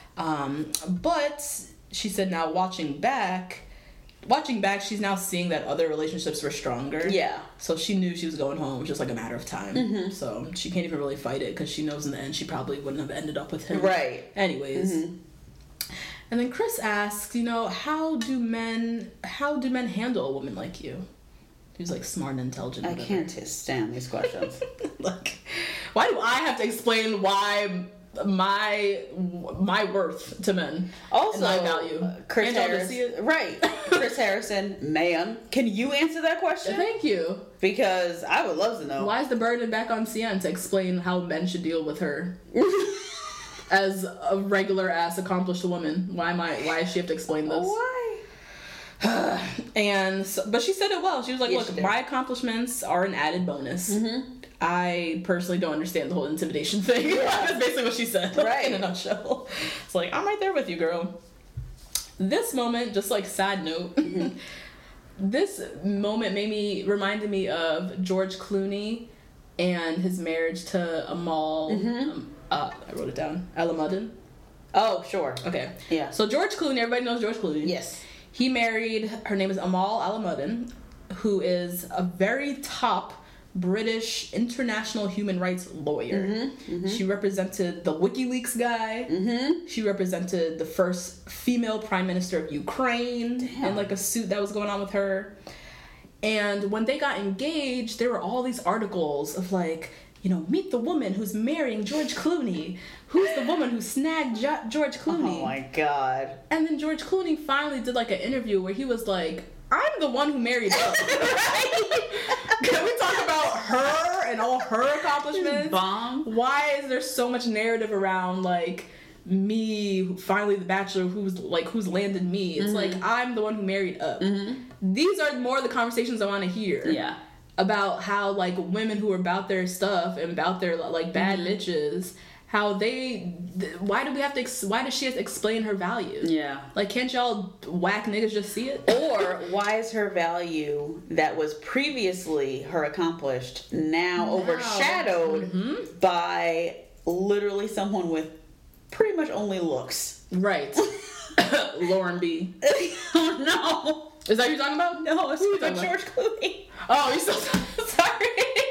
But she said now watching back, she's now seeing that other relationships were stronger. Yeah. So she knew she was going home. It was just like a matter of time. So she can't even really fight it, because she knows in the end she probably wouldn't have ended up with him. Right. Anyways. And then Chris asks, you know, how do men handle a woman like you? Who's, like, smart and intelligent. I can't stand these questions. Like, why do I have to explain why my worth to men. Also, and my value. Chris Angel, Harrison. see it? Right. Chris Harrison, man. Can you answer that question? Thank you. Because I would love to know. Why is the burden back on Cien to explain how men should deal with her? As a regular ass accomplished woman. Why does she have to explain this? Why? But she said it well. She was like, Yes, look, my accomplishments are an added bonus. Mm-hmm. I personally don't understand the whole intimidation thing. Yeah. That's basically what she said, right. in a nutshell. It's like, I'm right there with you, girl. This moment, just like side note, this moment reminded me of George Clooney and his marriage to Amal. I wrote it down. Alamuddin. Oh, sure. Okay. Yeah. So George Clooney, everybody knows George Clooney. Yes. He married, her name is Amal Alamuddin, who is a very top British international human rights lawyer. She represented the WikiLeaks guy. She represented the first female prime minister of Ukraine in like a suit that was going on with her. And when they got engaged, there were all these articles of like, you know, meet the woman who's marrying George Clooney. Who's the woman who snagged George Clooney? Oh my God. And then George Clooney finally did like an interview where he was like, I'm the one who married her. Can we talk about her and all her accomplishments? Bomb. Why is there so much narrative around like me, finally the bachelor, who's landed me? It's like, I'm the one who married up. These are more the conversations I want to hear. Yeah. About how like women who are about their stuff and about their like bad bitches, how why does she have to explain her value? Yeah. Like, can't y'all whack niggas just see it? Or why is her value that was previously her accomplished now overshadowed by literally someone with pretty much only looks? Right. Lauren B. Oh no. Is that who you're talking about? No, it's about George Clooney. Oh, you're so sorry.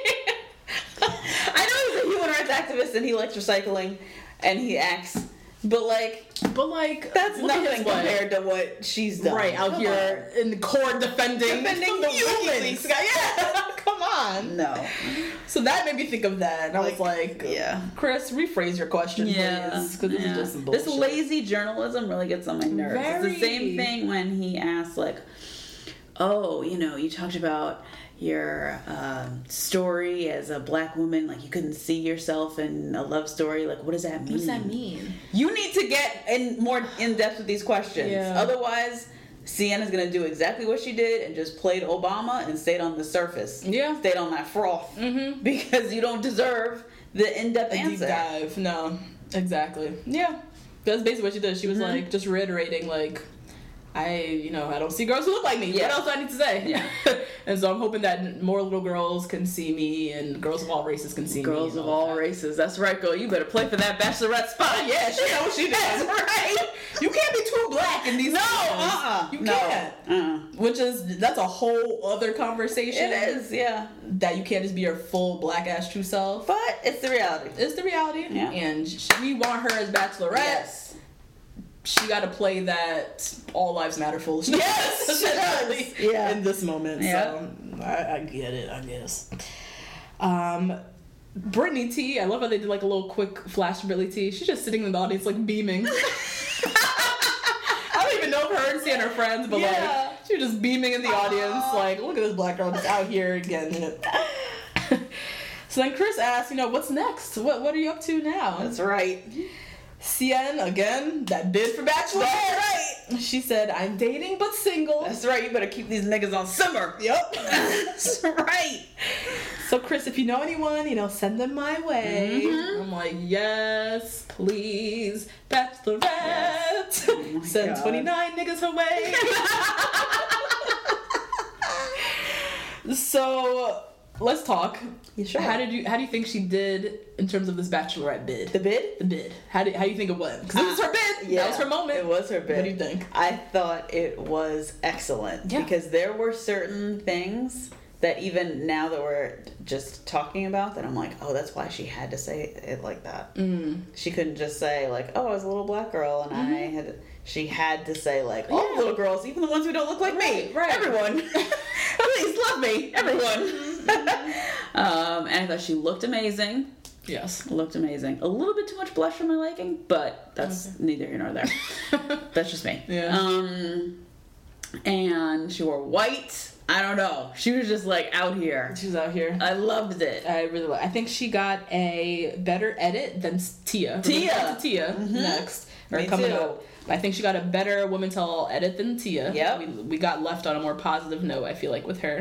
I know he's a human rights activist and he likes recycling and he acts, but like that's nothing compared to what she's done. Right, out here in court defending the WikiLeaks guy. Yeah, come on. No. So that made me think of that. And I was like, yeah, Chris, rephrase your question, please, because this is just some bullshit. This lazy journalism really gets on my nerves. It's the same thing when he asked, like, oh, you know, you talked about your story as a black woman, like you couldn't see yourself in a love story. Like, what does that mean? What does that mean? You need to get more in depth with these questions. Yeah. Otherwise, Sienna's gonna do exactly what she did and just played Obama and stayed on the surface. Yeah, stayed on that froth because you don't deserve the in-depth answer. Deep dive. No, exactly. Yeah, that's basically what she did. She was like just reiterating like, I don't see girls who look like me. Yeah. What else do I need to say? Yeah. And so I'm hoping that more little girls can see me and girls of all races can see me. Girls of all races. That's right, girl. You better play for that bachelorette spot. Yeah, she knows what she does. That's right. You can't be too black in these You can't. That's a whole other conversation. It is, yeah. That you can't just be your full black ass true self. But it's the reality. It's the reality. Yeah. And we want her as bachelorette. Yes. She got to play that all lives matter foolishness. Yes, she does. Yeah. In this moment, so I get it. I guess. Brittany T. I love how they did like a little quick flash of Brittany T. She's just sitting in the audience like beaming. I don't even know if her and Sienna are friends, but like she was just beaming in the audience, like look at this black girl just out here getting it. So then Chris asked, what's next? What are you up to now? That's right. Cien, again, that bid for Bachelor. That's right. She said, I'm dating but single. That's right. You better keep these niggas on simmer. Yep. That's right. So, Chris, if you know anyone, send them my way. I'm like, yes, please, Bachelorette. Yes. Oh send God. 29 niggas her way. So... let's talk. Yeah, sure. How do you think she did in terms of this Bachelorette bid? The bid? The bid. How do you think it went? Because this was her bid. Yeah, that was her moment. It was her bid. What do you think? I thought it was excellent. Yeah. Because there were certain things that even now that we're just talking about that I'm like, oh, that's why she had to say it like that. She couldn't just say like, oh, I was a little black girl and she had to say like, all the little girls, even the ones who don't look like me. Right. Everyone. Please love me. Everyone. And I thought she looked amazing. Yes. Looked amazing. A little bit too much blush for my liking, but that's neither here nor there. That's just me. Yeah. And she wore white. I don't know. She was just like out here. She was out here. I loved it. I think she got a better edit than Tia. Tia next. Or Me coming too. up. I think she got a better Women Tell All edit than Tia. Yep. We got left on a more positive note, I feel like, with her.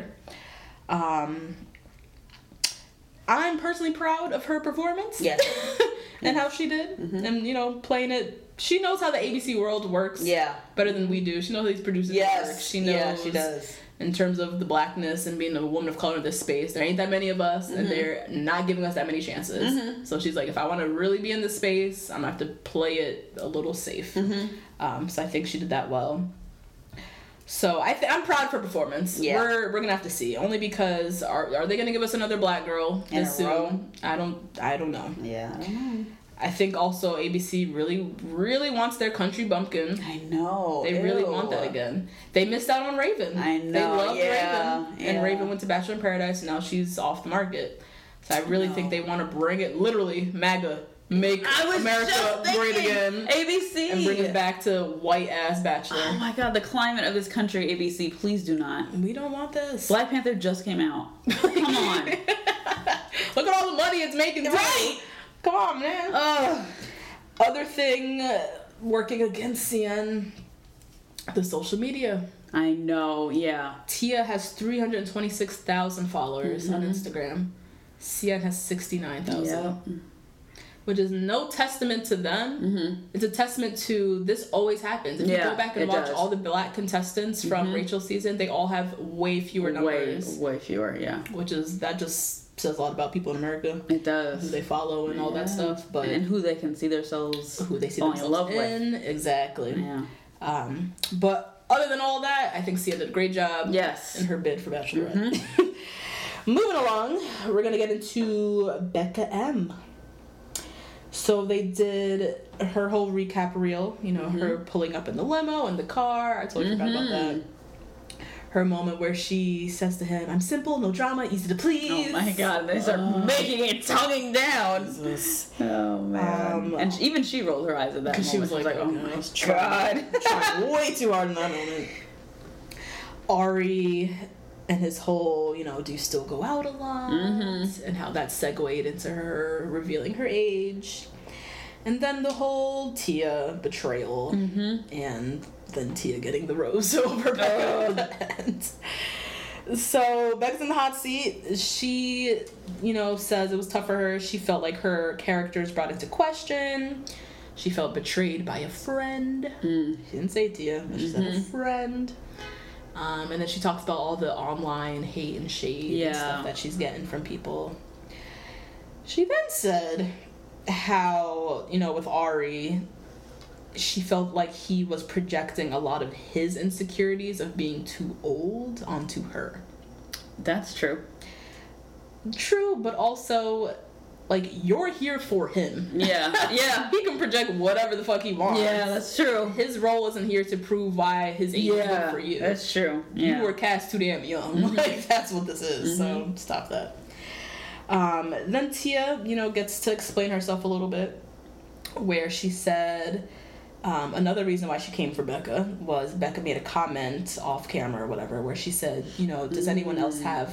I'm personally proud of her performance. Yes. And how she did. And, you know, playing it. She knows how the ABC world works. Yeah. Better than we do. She knows how these producers work. She knows. Yeah, she does. In terms of the blackness and being a woman of color in this space, there ain't that many of us, and they're not giving us that many chances. So she's like, if I want to really be in this space, I'm gonna have to play it a little safe. So I think she did that well. So I'm proud of her performance. Yeah. We're gonna have to see, only because are they gonna give us another black girl this soon? I don't know. Yeah, I don't know. I think also ABC really wants their country bumpkin. I know. They really want that again. They missed out on Raven. I know. They loved Raven. Yeah. And Raven went to Bachelor in Paradise, and now she's off the market. So I really think they want to bring it, literally, MAGA. Make America great again. ABC. And bring it back to white-ass Bachelor. Oh my god, the climate of this country, ABC, please do not. We don't want this. Black Panther just came out. Come on. Look at all the money it's making. Right. Come on, man. Other thing working against CN, the social media. I know, yeah. Tia has 326,000 followers on Instagram. CN has 69,000. Yeah. Which is no testament to them. It's a testament to this always happens. If you go back and watch all the black contestants from Rachel's season, they all have way fewer numbers. Way fewer, yeah. That just says a lot about people in America. It does. Who they follow and all that stuff. But and who they can see themselves falling in love with. Exactly. Yeah. But other than all that, I think Sia did a great job. Yes. In her bid for Bachelorette. Moving along, we're going to get into Becca M. So they did her whole recap reel, you know, her pulling up in the limo and the car. I totally forgot about that. Her moment where she says to him, "I'm simple, no drama, easy to please." Oh my god, they start making it, tonguing down. Jesus. Oh man. And even she rolled her eyes at that moment. She was like, "Oh my god." Trying way too hard in that moment. Ari and his whole, you know, do you still go out a lot? And how that segued into her revealing her age. And then the whole Tia betrayal. And then Tia getting the rose over Becca. So Becca's in the hot seat. She, you know, says it was tough for her. She felt like her characters brought into question. She felt betrayed by a friend. She didn't say Tia, but she said a friend. And then she talks about all the online hate and shade and stuff that she's getting from people. She then said how, you know, with Ari, she felt like he was projecting a lot of his insecurities of being too old onto her. That's true. True, but also, like, you're here for him. Yeah, yeah. He can project whatever the fuck he wants. Yeah, that's true. His role isn't here to prove why his age is good for you. That's true. Yeah. You were cast too damn young. Like, that's what this is. So, stop that. Then Tia, you know, gets to explain herself a little bit, where she said another reason why she came for Becca was Becca made a comment off camera or whatever, where she said, you know, does anyone else have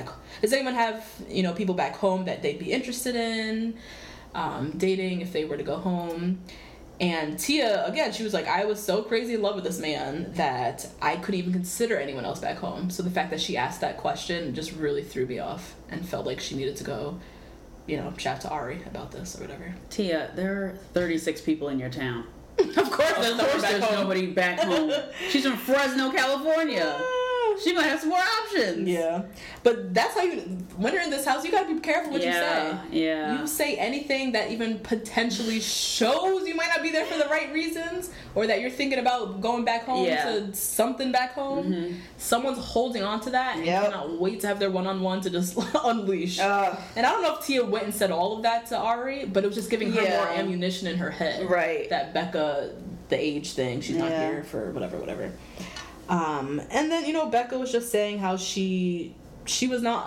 you know, people back home that they'd be interested in dating if they were to go home? And Tia, again, she was like, I was so crazy in love with this man that I couldn't even consider anyone else back home. So the fact that she asked that question just really threw me off and felt like she needed to go, you know, chat to Ari about this or whatever. Tia, there are 36 people in your town. Of course there's nobody back home. She's from Fresno, California. She might have some more options. Yeah. But that's how when you're in this house, you gotta be careful what you say. Yeah. You say anything that even potentially shows you might not be there for the right reasons, or that you're thinking about going back home to something back home. Someone's holding on to that and cannot wait to have their one-on-one to just unleash. And I don't know if Tia went and said all of that to Ari, but it was just giving her more ammunition in her head. Right. That Becca, the age thing, she's not here for whatever. And then, you know, Becca was just saying how she was not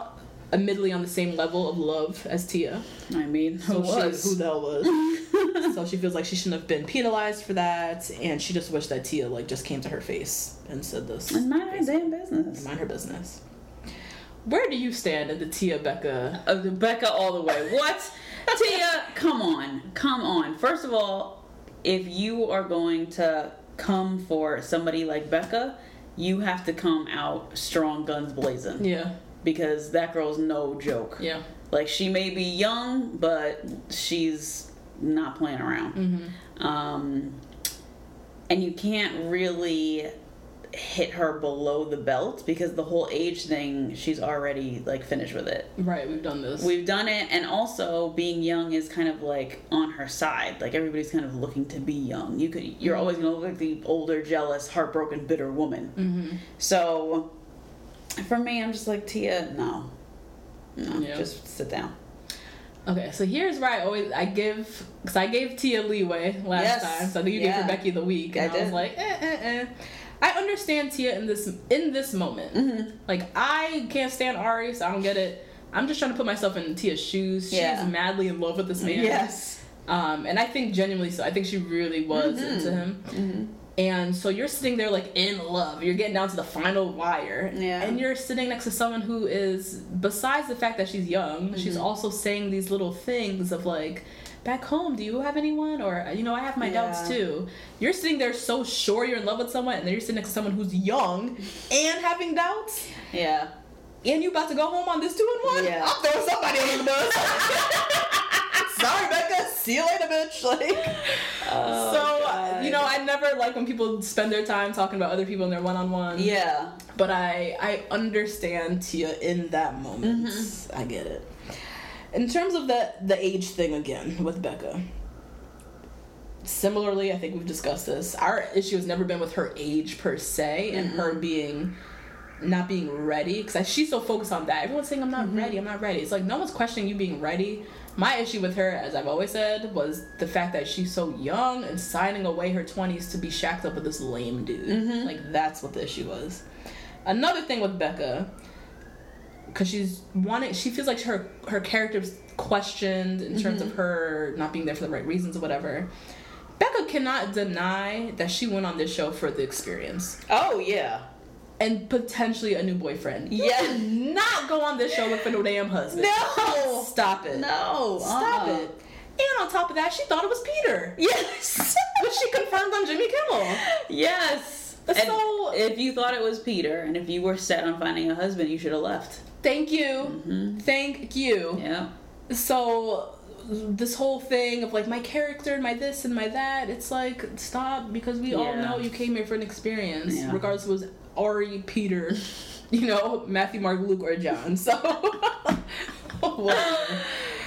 admittedly on the same level of love as Tia. I mean, Who the hell was? So she feels like she shouldn't have been penalized for that, and she just wished that Tia like just came to her face and said this. And mind her damn business. And mind her business. Where do you stand in the Tia Becca? Becca all the way. What? Tia, come on. First of all, if you are going to come for somebody like Becca, you have to come out strong guns blazing. Yeah. Because that girl's no joke. Yeah. Like, she may be young, but she's not playing around. Mm-hmm. And you can't really hit her below the belt because the whole age thing, she's already like finished with it. Right, we've done this. We've done it, and also being young is kind of like on her side. Like, everybody's kind of looking to be young. You're always gonna look like the older, jealous, heartbroken, bitter woman. Mm-hmm. So for me, I'm just like, Tia, no, Yeah. just sit down. Okay, so here's where I gave Tia leeway last time, so I think you gave her Becky the week, and I was like, I understand Tia in this moment. Mm-hmm. Like, I can't stand Ari, so I don't get it. I'm just trying to put myself in Tia's shoes. Yeah. She's madly in love with this man. Yes. And I think genuinely so. I think she really was into him. Mm-hmm. And so you're sitting there like in love. You're getting down to the final wire. Yeah. And you're sitting next to someone who is, besides the fact that she's young, she's also saying these little things of like, back home, do you have anyone? Or, I have my doubts too. You're sitting there so sure you're in love with someone, and then you're sitting next to someone who's young and having doubts. Yeah. And you about to go home on this 2-in-1? Yeah. I'm throwing somebody under the bus. Sorry, Becca. See you later, bitch. Like, I never like when people spend their time talking about other people in their one-on-one. Yeah. But I understand Tia in that moment. I get it. In terms of the age thing again with Becca, similarly, I think we've discussed this. Our issue has never been with her age per se and her not being ready, because she's so focused on that. Everyone's saying I'm not ready. It's like no one's questioning you being ready. My issue with her, as I've always said, was the fact that she's so young and signing away her 20s to be shacked up with this lame dude. Like, that's what the issue was. Another thing with Becca, because she feels like her character's questioned in terms of her not being there for the right reasons or whatever. Becca cannot deny that she went on this show for the experience. Oh, yeah. And potentially a new boyfriend. You Yeah. did not go on this show look for no damn husband. No! Stop it. No. Stop it. And on top of that, she thought it was Peter. Yes. Which she confirmed on Jimmy Kimmel. Yes. So, and if you thought it was Peter, and if you were set on finding a husband, you should have left. thank you. Thank you. Yeah. So, this whole thing of like my character and my this and my that, it's like, stop, because we all know you came here for an experience, regardless if it was Ari, Peter, Matthew, Mark, Luke, or John. So, whatever.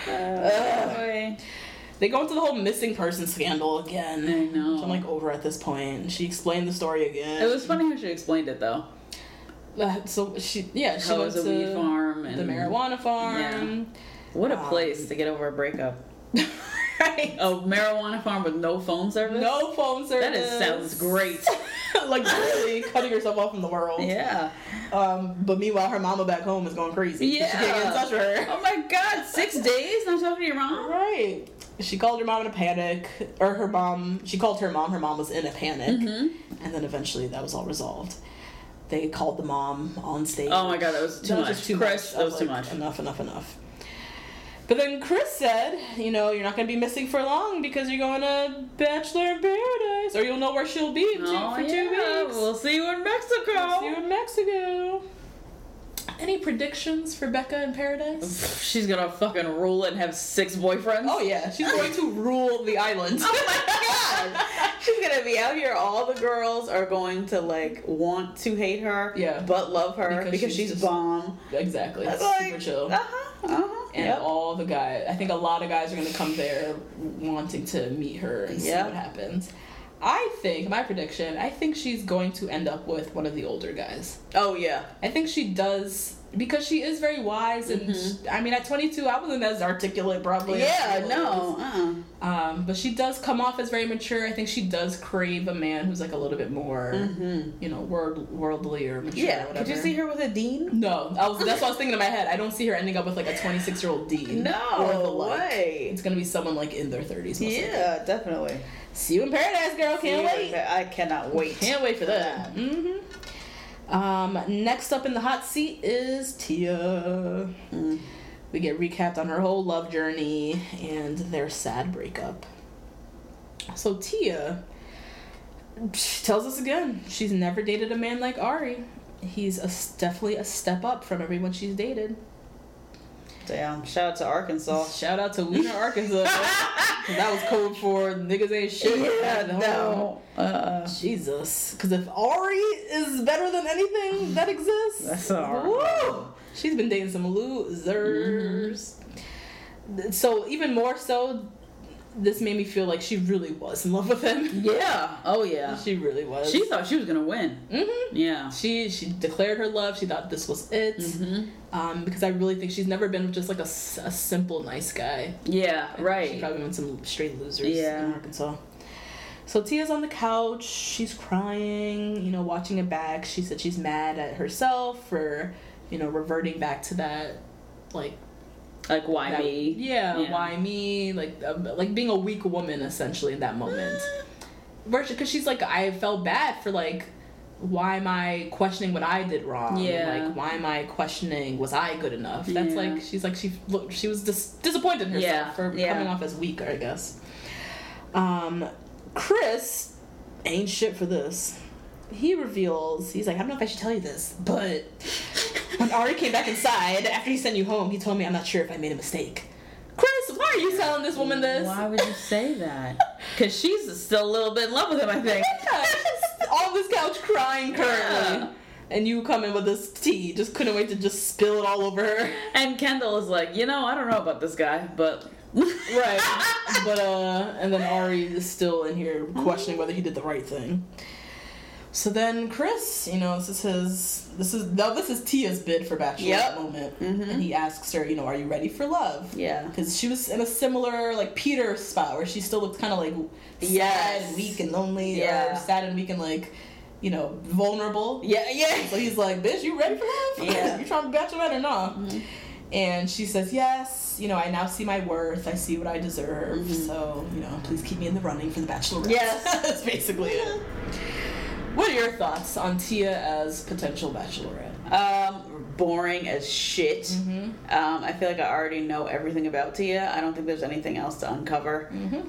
They go into the whole missing person scandal again. I know. So I'm like over at this point. She explained the story again. It was funny how she explained it though. So she how went to a weed farm and the marijuana farm. Yeah. What a place to get over a breakup. Right. A marijuana farm with no phone service? No phone service. That sounds great. Like really cutting herself off from the world. Yeah. But meanwhile, her mama back home is going crazy. Yeah. She can't get in touch with her. Oh my God, 6 days not talking to your mom? Right. She called her mom in a panic. Or her mom, she called her mom. Her mom was in a panic. And then eventually that was all resolved. They called the mom on stage. Oh my God, that was too much. Just too Chris, much. that was too much. Enough. But then Chris said, you're not going to be missing for long because you're going to Bachelor in Paradise. Or you'll know where she'll be for 2 weeks. We'll see you in Mexico. Any predictions for Becca in Paradise? She's gonna fucking rule it and have 6 boyfriends. Oh yeah, she's going to rule the island. Oh my God. She's gonna be out here. All the girls are going to like want to hate her, but love her because she's bomb. Exactly. That's super chill. And all the guys, I think a lot of guys are going to come there wanting to meet her and see what happens. I think, my prediction, she's going to end up with one of the older guys. Oh, yeah. I think she does Because she is very wise, and I mean, at 22, I wasn't as articulate, probably. Yeah, no. But she does come off as very mature. I think she does crave a man who's like a little bit more, you know, worldly or mature. Yeah. Or whatever. Could you see her with a dean? No, that's what I was thinking in my head. I don't see her ending up with like a 26-year-old dean. No way. It's gonna be someone like in their 30s. Yeah, definitely. See you in paradise, girl. Can't wait. I cannot wait. Can't wait for that. Next up in the hot seat is Tia. We get recapped on her whole love journey and their sad breakup. So Tia tells us again, she's never dated a man like Ari. He's definitely a step up from everyone she's dated. Damn. Shout out to Arkansas. Shout out to Wiener, Arkansas. That was code for niggas ain't shit. Yeah, no. Jesus. Because if Ari is better than anything that exists, That's all woo, she's been dating some losers. So even more so, this made me feel like she really was in love with him. Yeah. Oh, yeah. She really was. She thought she was going to win. Yeah. She declared her love. She thought this was it. Because I really think she's never been with just like a simple, nice guy. Yeah, right. She probably been with some straight losers Yeah. in Arkansas. So Tia's on the couch. She's crying, you know, watching it back. She said she's mad at herself for, you know, reverting back to that, like why me? Yeah, why me? Like being a weak woman essentially in that moment. Because she's like, I felt bad for like, why am I questioning what I did wrong? Yeah. Like, why am I questioning, was I good enough? That's like, she's like, she was disappointed in herself for coming off as weak, I guess. Chris ain't shit for this. He reveals, he's like, I don't know if I should tell you this, but when Ari came back inside, after he sent you home, he told me I'm not sure if I made a mistake. Chris, why are you telling this woman this? Why would you say that? Because she's still a little bit in love with him, I think. Yeah, she's on this couch crying currently. Yeah. And you come in with this tea. Just couldn't wait to just spill it all over her. And Kendall is like, you know, I don't know about this guy, but... Right. But, and then Ari is still in here questioning whether he did the right thing. So then Chris, you know, this is Tia's bid for Bachelorette moment. And he asks her, you know, are you ready for love? Yeah. Because she was in a similar, like, Peter spot where she still looked kind of, like, sad and weak and lonely. Or sad and weak and, like, you know, vulnerable. Yeah, yeah. So he's like, bitch, you ready for love? Yeah. You trying to be Bachelorette or not? And she says, yes, you know, I now see my worth. I see what I deserve. So, you know, please keep me in the running for the Bachelorette. Yes. That's basically it. What are your thoughts on Tia as potential Bachelorette? Boring as shit. I feel like I already know everything about Tia. I don't think there's anything else to uncover.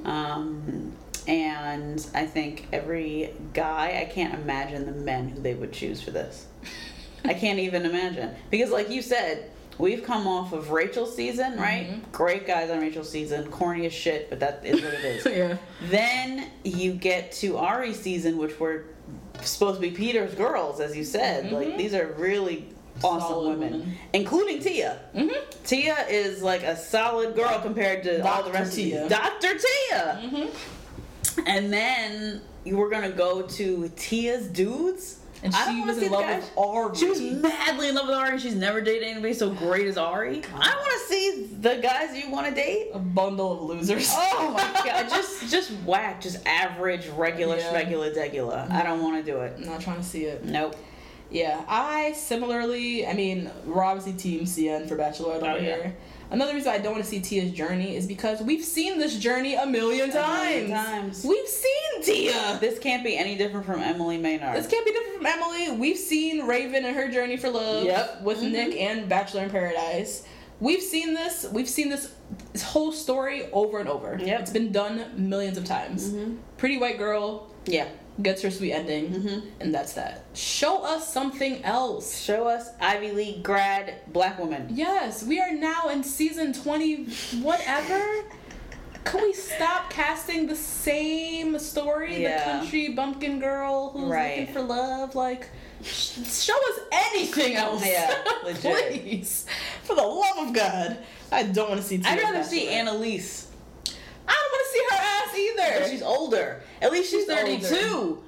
And I think every guy, I can't imagine the men who they would choose for this. I can't even imagine. Because like you said, we've come off of Rachel's season, right? Great guys on Rachel's season. Corny as shit, but that is what it is. Yeah. Then you get to Ari's season, which were supposed to be Peter's girls, as you said. Like, these are really awesome Solid women. Including Tia. Tia is like a solid girl compared to all the rest of them. Dr. Tia! And then you were gonna go to Tia's dudes? And she was in love with Ari. She was madly in love with Ari. She's never dated anybody so great as Ari. I want to see the guys you want to date. A bundle of losers. Oh my god, just whack, just average, regular, schmegular, degula. I don't want to do it. I'm not trying to see it. Nope. Yeah, I similarly, I mean, we're obviously Team CN for Bachelorette over here. Another reason I don't want to see Tia's journey is because we've seen this journey a million times. We've seen Tia. This can't be any different from Emily Maynard. This can't be different from Emily. We've seen Raven and her journey for love with Nick and Bachelor in Paradise. We've seen this whole story over and over. It's been done millions of times. Pretty white girl. Yeah. Gets her sweet ending, and that's that. Show us something else. Show us Ivy League grad black woman. Yes, we are now in season 20, whatever. Can we stop casting the same story? The country bumpkin girl who's looking for love. Like, show us anything else. Yeah, legit. Please. For the love of God. I don't want to see Tia. I'd rather see Annalise. I don't want to see her ass either. But she's older. At least she's 32. Older.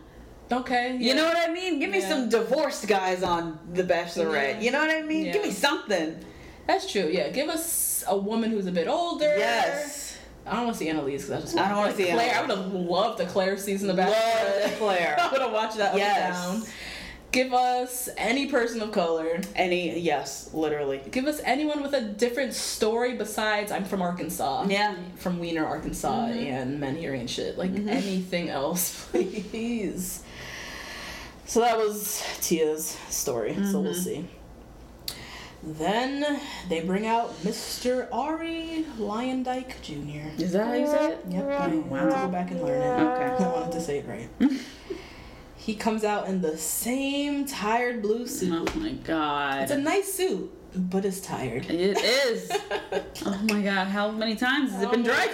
Okay. Yeah. You know what I mean? Give me some divorced guys on The Bachelorette. Yeah. You know what I mean? Yeah. Give me something. That's true. Yeah. Give us a woman who's a bit older. Yes. I don't want to see Annalise because I just I don't want to see Claire. Annalise. I would have loved the Claire season of Bachelorette. Love Claire. I would have watched that up and down. Give us any person of color. Yes, literally. Give us anyone with a different story besides I'm from Arkansas. Yeah. From Wiener, Arkansas, and men here ain't shit. Like anything else, please. So that was Tia's story. So we'll see. Then they bring out Mr. Ari Lyondike Jr. Is that how you say it? Yep. Oh, I have to wow. go back and learn it. Okay. I wanted to say it right. He comes out in the same tired blue suit. Oh my god. It's a nice suit, but it's tired. It is. Oh my god, how many times has it been dry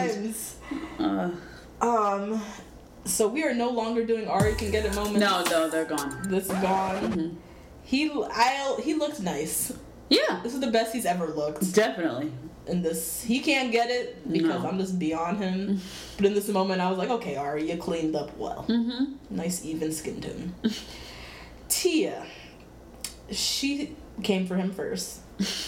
cleaned? So we are no longer doing Ari can get it moments. No, they're gone. This is gone. Mm-hmm. He looked nice. Yeah. This is the best he's ever looked. Definitely. In this, he can't get it because I'm just beyond him. But in this moment, I was like, okay, Ari, you cleaned up well. Nice even skin tone. Tia, she came for him first.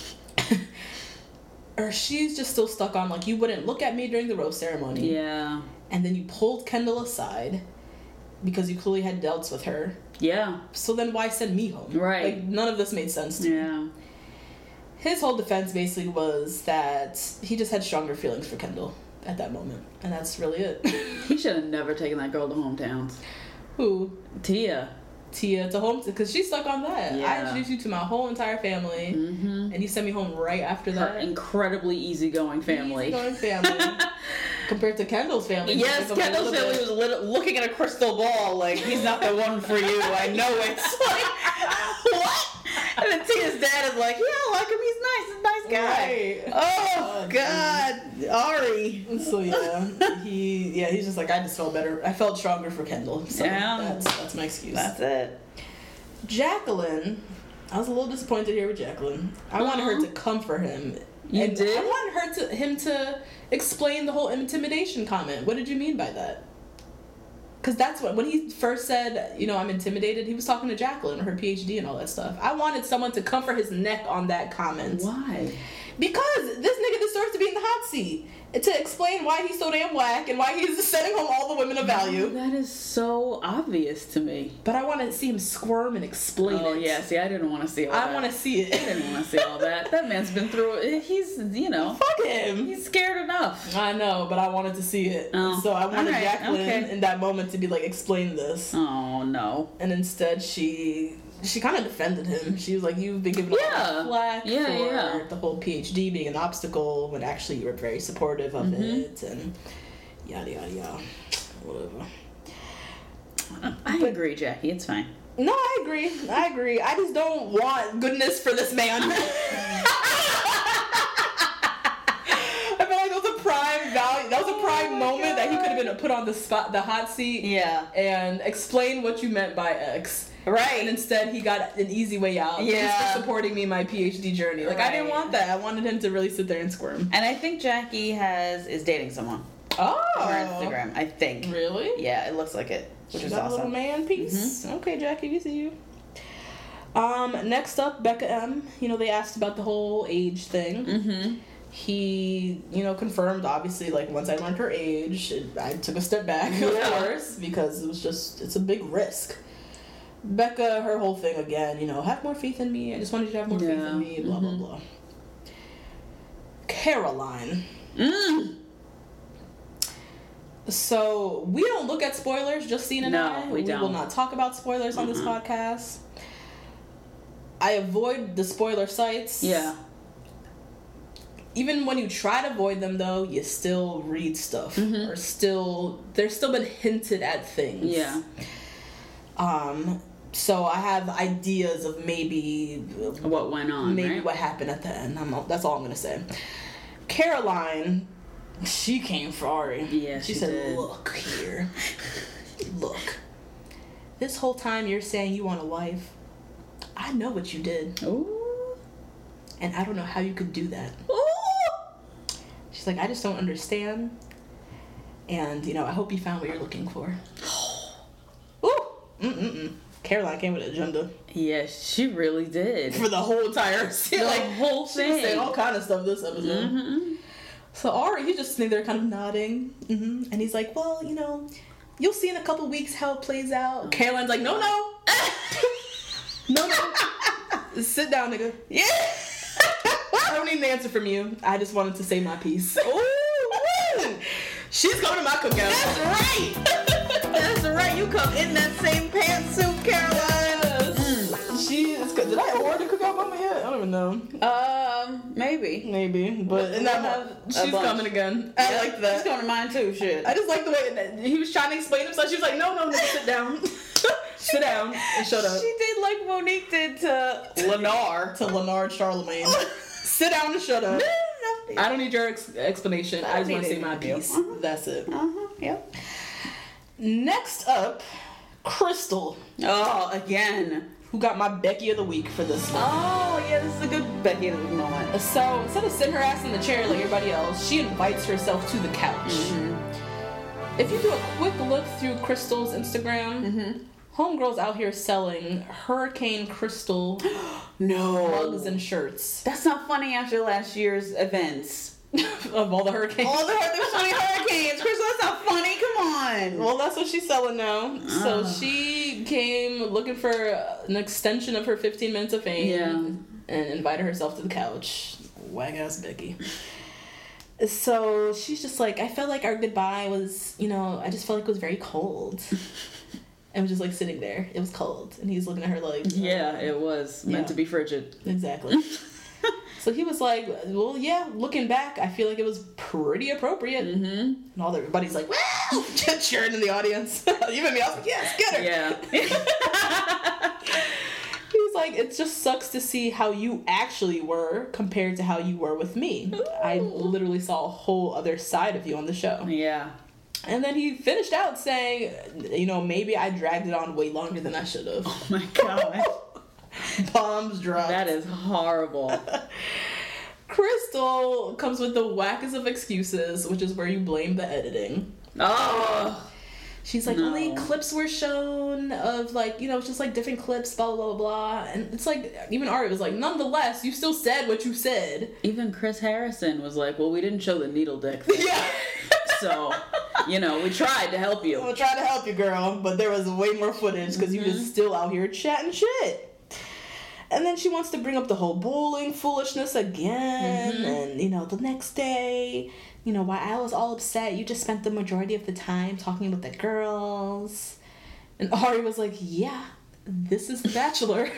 Or she's just still stuck on, like, you wouldn't look at me during the rose ceremony. Yeah. And then you pulled Kendall aside because you clearly had doubts with her. Yeah. So then why send me home? Right. Like, none of this made sense to me. Yeah. His whole defense basically was that he just had stronger feelings for Kendall at that moment. And that's really it. He should have never taken that girl to hometowns. Who? Tia to home, because she's stuck on that. Yeah. I introduced you to my whole entire family, and you sent me home right after Her that. incredibly easygoing family. Easygoing family. Compared to Kendall's family. Yes, Kendall's family was looking at a crystal ball like, he's not the one for you. I know it's like, what? And then Tia's dad is like, yeah, I like him. He's nice. He's a nice guy. Right. Oh, God. Ari. So, he's just like, I just felt better. I felt stronger for Kendall. So that's my excuse. That's it. Jacqueline, I was a little disappointed here with Jacqueline. I wanted her to comfort him. You did? I wanted him to explain the whole intimidation comment. What did you mean by that? Because that's when he first said, I'm intimidated, he was talking to Jacqueline, her PhD and all that stuff. I wanted someone to comfort his neck on that comment. Why? Because this nigga deserves to be in the hot seat. To explain why he's so damn whack and why he's sending home all the women of value. That is so obvious to me. But I want to see him squirm and explain it. Oh, yeah. See, I didn't want to see all that. I want to see it. I didn't want to see all that. That man's been through it. He's, Fuck him. He's scared enough. I know, but I wanted to see it. Oh. So I wanted Jacqueline okay. in that moment to be like, explain this. Oh, no. And instead she kind of defended him. She was like, you've been given a lot of flack for the whole PhD being an obstacle when actually you were very supportive of it and yada yada yada. Whatever. I agree, Jackie. It's fine. No, I agree. I just don't want goodness for this man. I feel like that was a prime value. That was a prime moment that he could have been put on the spot, the hot seat. Yeah. And explain what you meant by X. Right. And instead he got an easy way out. Yeah. Just for supporting me in my PhD journey. Like, I didn't want that. I wanted him to really sit there and squirm. And I think Jackie is dating someone. Oh. On her Instagram, I think. Really? Yeah, it looks like it. Which is got awesome. A little man piece. Okay, Jackie, we see you. Next up, Becca M. They asked about the whole age thing. He, confirmed, obviously, like, once I learned her age, I took a step back, of course, because it's a big risk. Becca, her whole thing again, have more faith in me. I just wanted you to have more faith in me, blah, blah, blah. Caroline. So, we don't look at spoilers, Justine and I. We don't. We will not talk about spoilers on this podcast. I avoid the spoiler sites. Yeah. Even when you try to avoid them, though, you still read stuff. Or there's still been hinted at things. Yeah. So I have ideas of maybe what went on, maybe what happened at the end. That's all I'm gonna say. Caroline, she came for Ari. Yeah, she said, did. Look here, look. This whole time you're saying you want a wife. I know what you did. Ooh. And I don't know how you could do that. Ooh. She's like, I just don't understand. And I hope you found what you're looking for. Ooh. Caroline came with an agenda. Yes, she really did. For the whole entire the whole thing. She said all kind of stuff this episode. Mm-hmm. So Ari, he's just sitting there kind of nodding. And he's like, well, you'll see in a couple weeks how it plays out. Caroline's like, no. No. Sit down, nigga. Yeah. I don't need an answer from you. I just wanted to say my piece. Ooh, woo. She's coming to my cookout. That's right. That's right. You come in that same pantsuit, Caroline. She is. Did I award the cookout moment yet? I don't even know. Maybe. But in that she's coming again. I like that. She's coming to mine too. Shit. I just like the way that he was trying to explain himself. She was like, no, sit down. Sit down and shut up. She did like Monique did to Lennar. To Lennar Charlemagne. Sit down and shut up. No. I don't need your explanation. I just want to say my piece. That's it. Yep. Next up, Crystal. Oh, again. Who got my Becky of the week for this one. Oh, yeah, this is a good Becky of the week moment. So, instead of sitting her ass in the chair like everybody else, she invites herself to the couch. If you do a quick look through Crystal's Instagram, homegirl's out here selling Hurricane Crystal mugs and shirts. That's not funny after last year's events. Of all the hurricanes. There's so many hurricanes. Crystal, that's not funny. Come on. Well, that's what she's selling now. So she came looking for an extension of her 15 minutes of fame and invited herself to the couch. Wag-ass Becky. So she's just like, I felt like our goodbye was, I just felt like it was very cold. And was just like sitting there. It was cold. And he's looking at her like... Yeah, it was meant to be frigid. Exactly. So he was like, well, yeah, looking back, I feel like it was pretty appropriate. And everybody's like, wow! Cheering in the audience. Even me, I was like, yes, get her! Yeah. He's like, it just sucks to see how you actually were compared to how you were with me. Ooh. I literally saw a whole other side of you on the show. Yeah. And then he finished out saying, maybe I dragged it on way longer than I should have. Oh my god. Bombs dropped. That is horrible. Crystal comes with the wackest of excuses, which is where you blame the editing. Oh. She's like, only clips were shown of, it's just, different clips, blah, blah, blah, blah. And it's like, even Ari was like, nonetheless, you still said what you said. Even Chris Harrison was like, well, we didn't show the needle dick thing. Yeah. So, we tried to help you. We tried to help you, girl, but there was way more footage because you was still out here chatting shit. And then she wants to bring up the whole bowling foolishness again. And, the next day, while I was all upset, you just spent the majority of the time talking with the girls. And Ari was like, yeah, this is The Bachelor.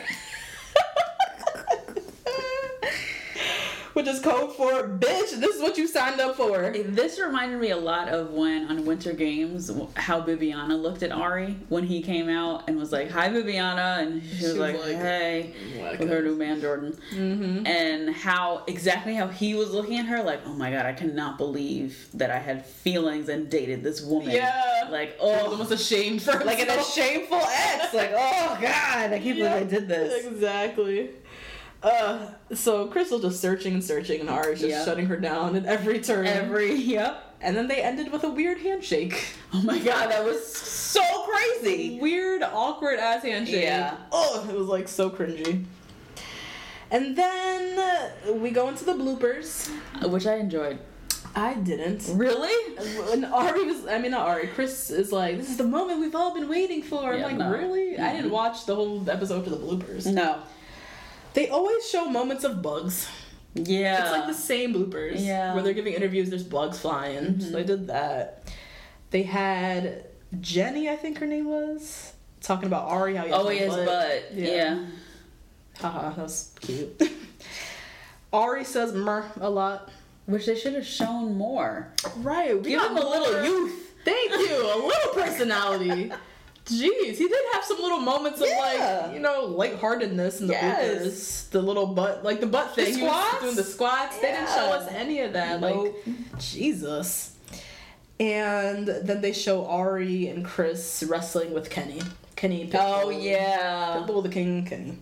Which is code for, bitch, this is what you signed up for. This reminded me a lot of when on Winter Games, how Bibiana looked at Ari when he came out and was like, hi, Bibiana. And she was like, hey, with her new man, Jordan. And exactly how he was looking at her, like, oh my god, I cannot believe that I had feelings and dated this woman. Yeah. Like, almost ashamed for herself. Like in a shameful ex. Like, oh god, I can't believe I did this. Exactly. So Crystal's just searching, and Ari's just shutting her down at every turn. And then they ended with a weird handshake. Oh my god, that was so crazy. Weird, awkward ass handshake. Yeah. Oh, it was so cringy. And then we go into the bloopers. Which I enjoyed. I didn't. Really? And not Ari, Chris is like, this is the moment we've all been waiting for. I'm like, really? I didn't watch the whole episode for the bloopers. No. They always show moments of bugs. Yeah. It's like the same bloopers. Yeah. Where they're giving interviews, there's bugs flying. So they did that. They had Jenny, I think her name was, talking about Ari, how he has his butt. Yeah. Haha, that was cute. Ari says a lot. Which they should have shown more. Right. Give him a little youth. Thank you. A little personality. Jeez, he did have some little moments of lightheartedness in the bloopers. The little butt, the butt thing. The squats? He was doing the squats. Yeah. They didn't show us any of that. Nope. Jesus. And then they show Ari and Chris wrestling with Kenny. Kenny and Pitbull. Oh, yeah. Pitbull the King, Kenny.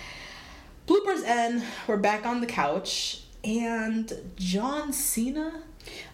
Bloopers end. We're back on the couch. And John Cena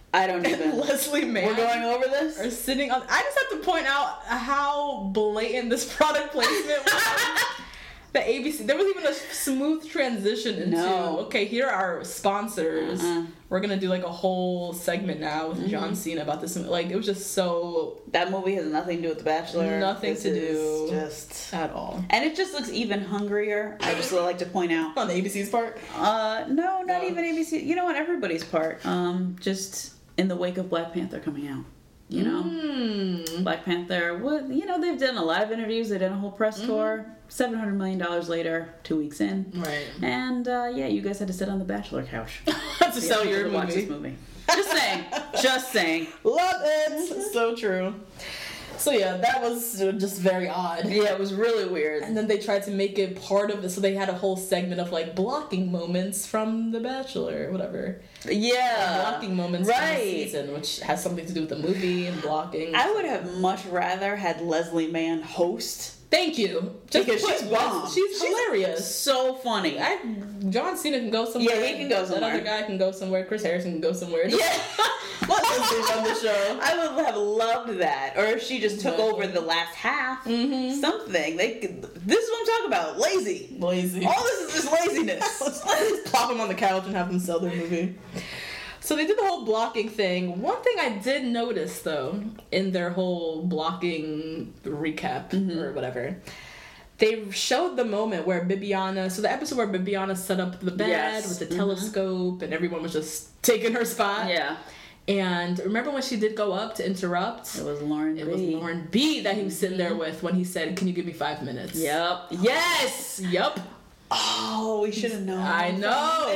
I don't even. Leslie Mann. We're going over this? Are sitting on. I just have to point out how blatant this product placement was. The ABC. There was even a smooth transition into. Okay, here are sponsors. We're gonna do like a whole segment now with John Cena about this. Like it was just so. That movie has nothing to do with The Bachelor. Nothing to do. Just at all. And it just looks even hungrier. I just would like to point out. On the ABC's part. No, not even ABC. You know what? Everybody's part. Just in the wake of Black Panther coming out. You know, Black Panther. What they've done a lot of interviews. They did a whole press tour. $700 million later, 2 weeks in. Right. And you guys had to sit on the Bachelor couch to sell your movie. Watch this movie. Just saying. Just saying. Love it. So true. So yeah, that was just very odd. Yeah, it was really weird. And then they tried to make it part of it, so they had a whole segment of like blocking moments from The Bachelor, or whatever. Yeah, blocking moments from the season, which has something to do with the movie and blocking. I would have much rather had Leslie Mann host. Thank you. Just because she's bomb. She's hilarious. So funny. John Cena can go somewhere. Yeah, he can go somewhere. That other guy can go somewhere. Chris Harrison can go somewhere. Yeah. Let Leslie run the show. I would have loved that. Or if she just took over the last half. Something. This is what I'm talking about. Lazy. All this is just laziness. Let's plop them on the couch and have them sell their movie. So they did the whole blocking thing. One thing I did notice, though, in their whole blocking recap or whatever, they showed the moment where Bibiana... So the episode where Bibiana set up the bed with the telescope and everyone was just taking her spot. Yeah. And remember when she did go up to interrupt? It was Lauren B. It was Lauren B. that he was sitting there with when he said, "Can you give me 5 minutes?" Yep. Yes! Yep. Oh, we should have known. I know.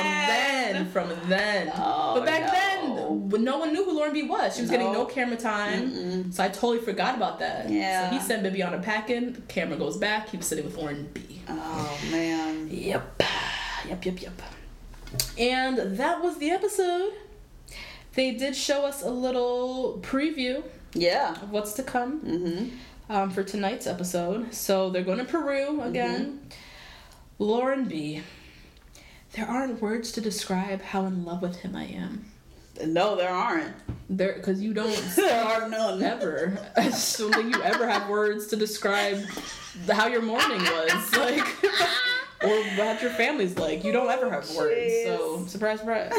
From then. Oh, but back then, no one knew who Lauren B was. She was getting no camera time. So I totally forgot about that. Yeah. So he sent Bibiana packing. The camera goes back. He was sitting with Lauren B. Oh, man. Yep. And that was the episode. They did show us a little preview. Yeah. Of what's to come. For tonight's episode. So they're going to Peru again. Lauren B. There aren't words to describe how in love with him I am. No, there aren't. Because you don't. There are none. Ever. I just don't think you ever have words to describe how your morning was. Like, or what your family's like. You don't ever have words. Jeez. So, surprise, surprise.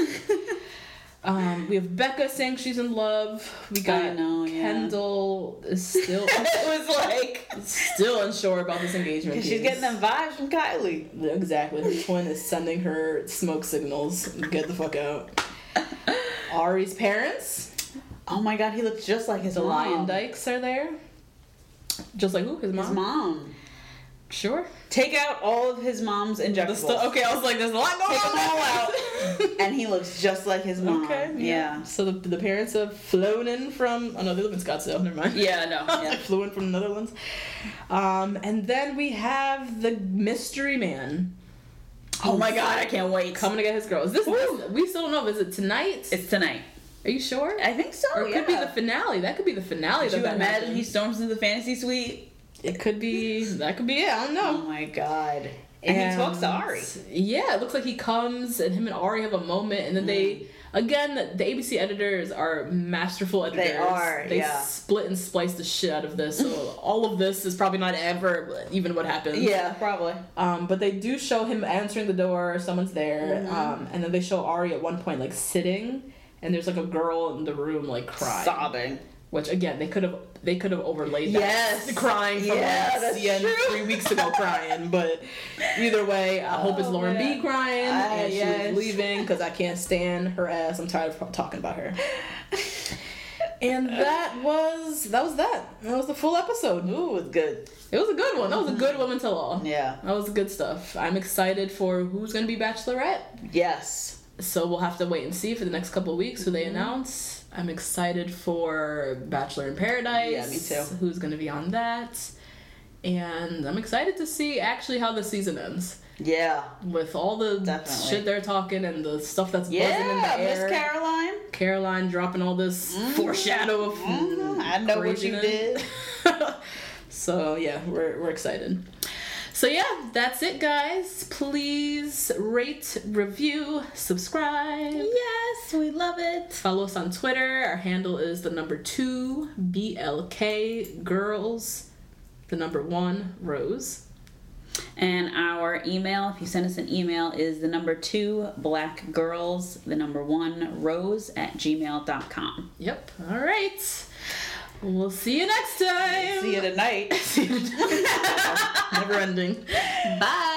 We have Becca saying she's in love. We got Kendall is still it was like still unsure about this engagement. She's getting them vibes from Kylie. Exactly. Her twin is sending her smoke signals. Get the fuck out. Ari's parents. Oh my god, he looks just like his mom. Lion Dykes are there. Just like who? His mom? His mom. Sure. Take out all of his mom's injectables. Okay, I was like, there's a lot going on. Take them all out. And he looks just like his mom. Okay. Yeah. So the parents have flown in from... Oh, no, they live in Scottsdale. Never mind. Yeah, no. Yeah. Flew in from the Netherlands. And then we have the mystery man. Oh my god, I can't wait. Coming to get his girls. This we still don't know. Is it tonight? It's tonight. Are you sure? I think so, Or it could be the finale. That could be the finale. Could you imagine he storms into the fantasy suite? It could be. That could be it. I don't know. Oh my god. And he talks to Ari. Yeah, it looks like he comes and him and Ari have a moment, and then they... Again, the ABC editors are masterful editors. They are, They split and splice the shit out of this. So all of this is probably not ever even what happens. Yeah, probably. But they do show him answering the door. Someone's there. And then they show Ari at one point, like, sitting. And there's, like, a girl in the room, like, crying. Sobbing. Which, again, they could have overlaid that. Yes. Crying from that's true. 3 weeks ago crying. But either way, I hope it's Lauren B crying. And she's leaving because I can't stand her ass. I'm tired of talking about her. And that was that. That was the full episode. Ooh, it was good. It was a good one. That was a good woman tell all. Yeah. That was good stuff. I'm excited for who's going to be Bachelorette. Yes. So we'll have to wait and see for the next couple of weeks who they announce. I'm excited for Bachelor in Paradise. Yeah, me too. Who's going to be on that. And I'm excited to see actually how the season ends. Yeah. With all the shit they're talking and the stuff that's buzzing in the air. Miss Caroline. Caroline dropping all this foreshadow of I know what you did. So, yeah, we're excited. So yeah, that's it, guys. Please rate, review, subscribe. Yes, we love it. Follow us on Twitter. Our handle is 2 BLK Girls, 1 Rose. And our email, if you send us an email, is 2 blackgirls, 1 rose @gmail.com. Yep. All right. We'll see you next time. See you tonight. Never ending. Bye.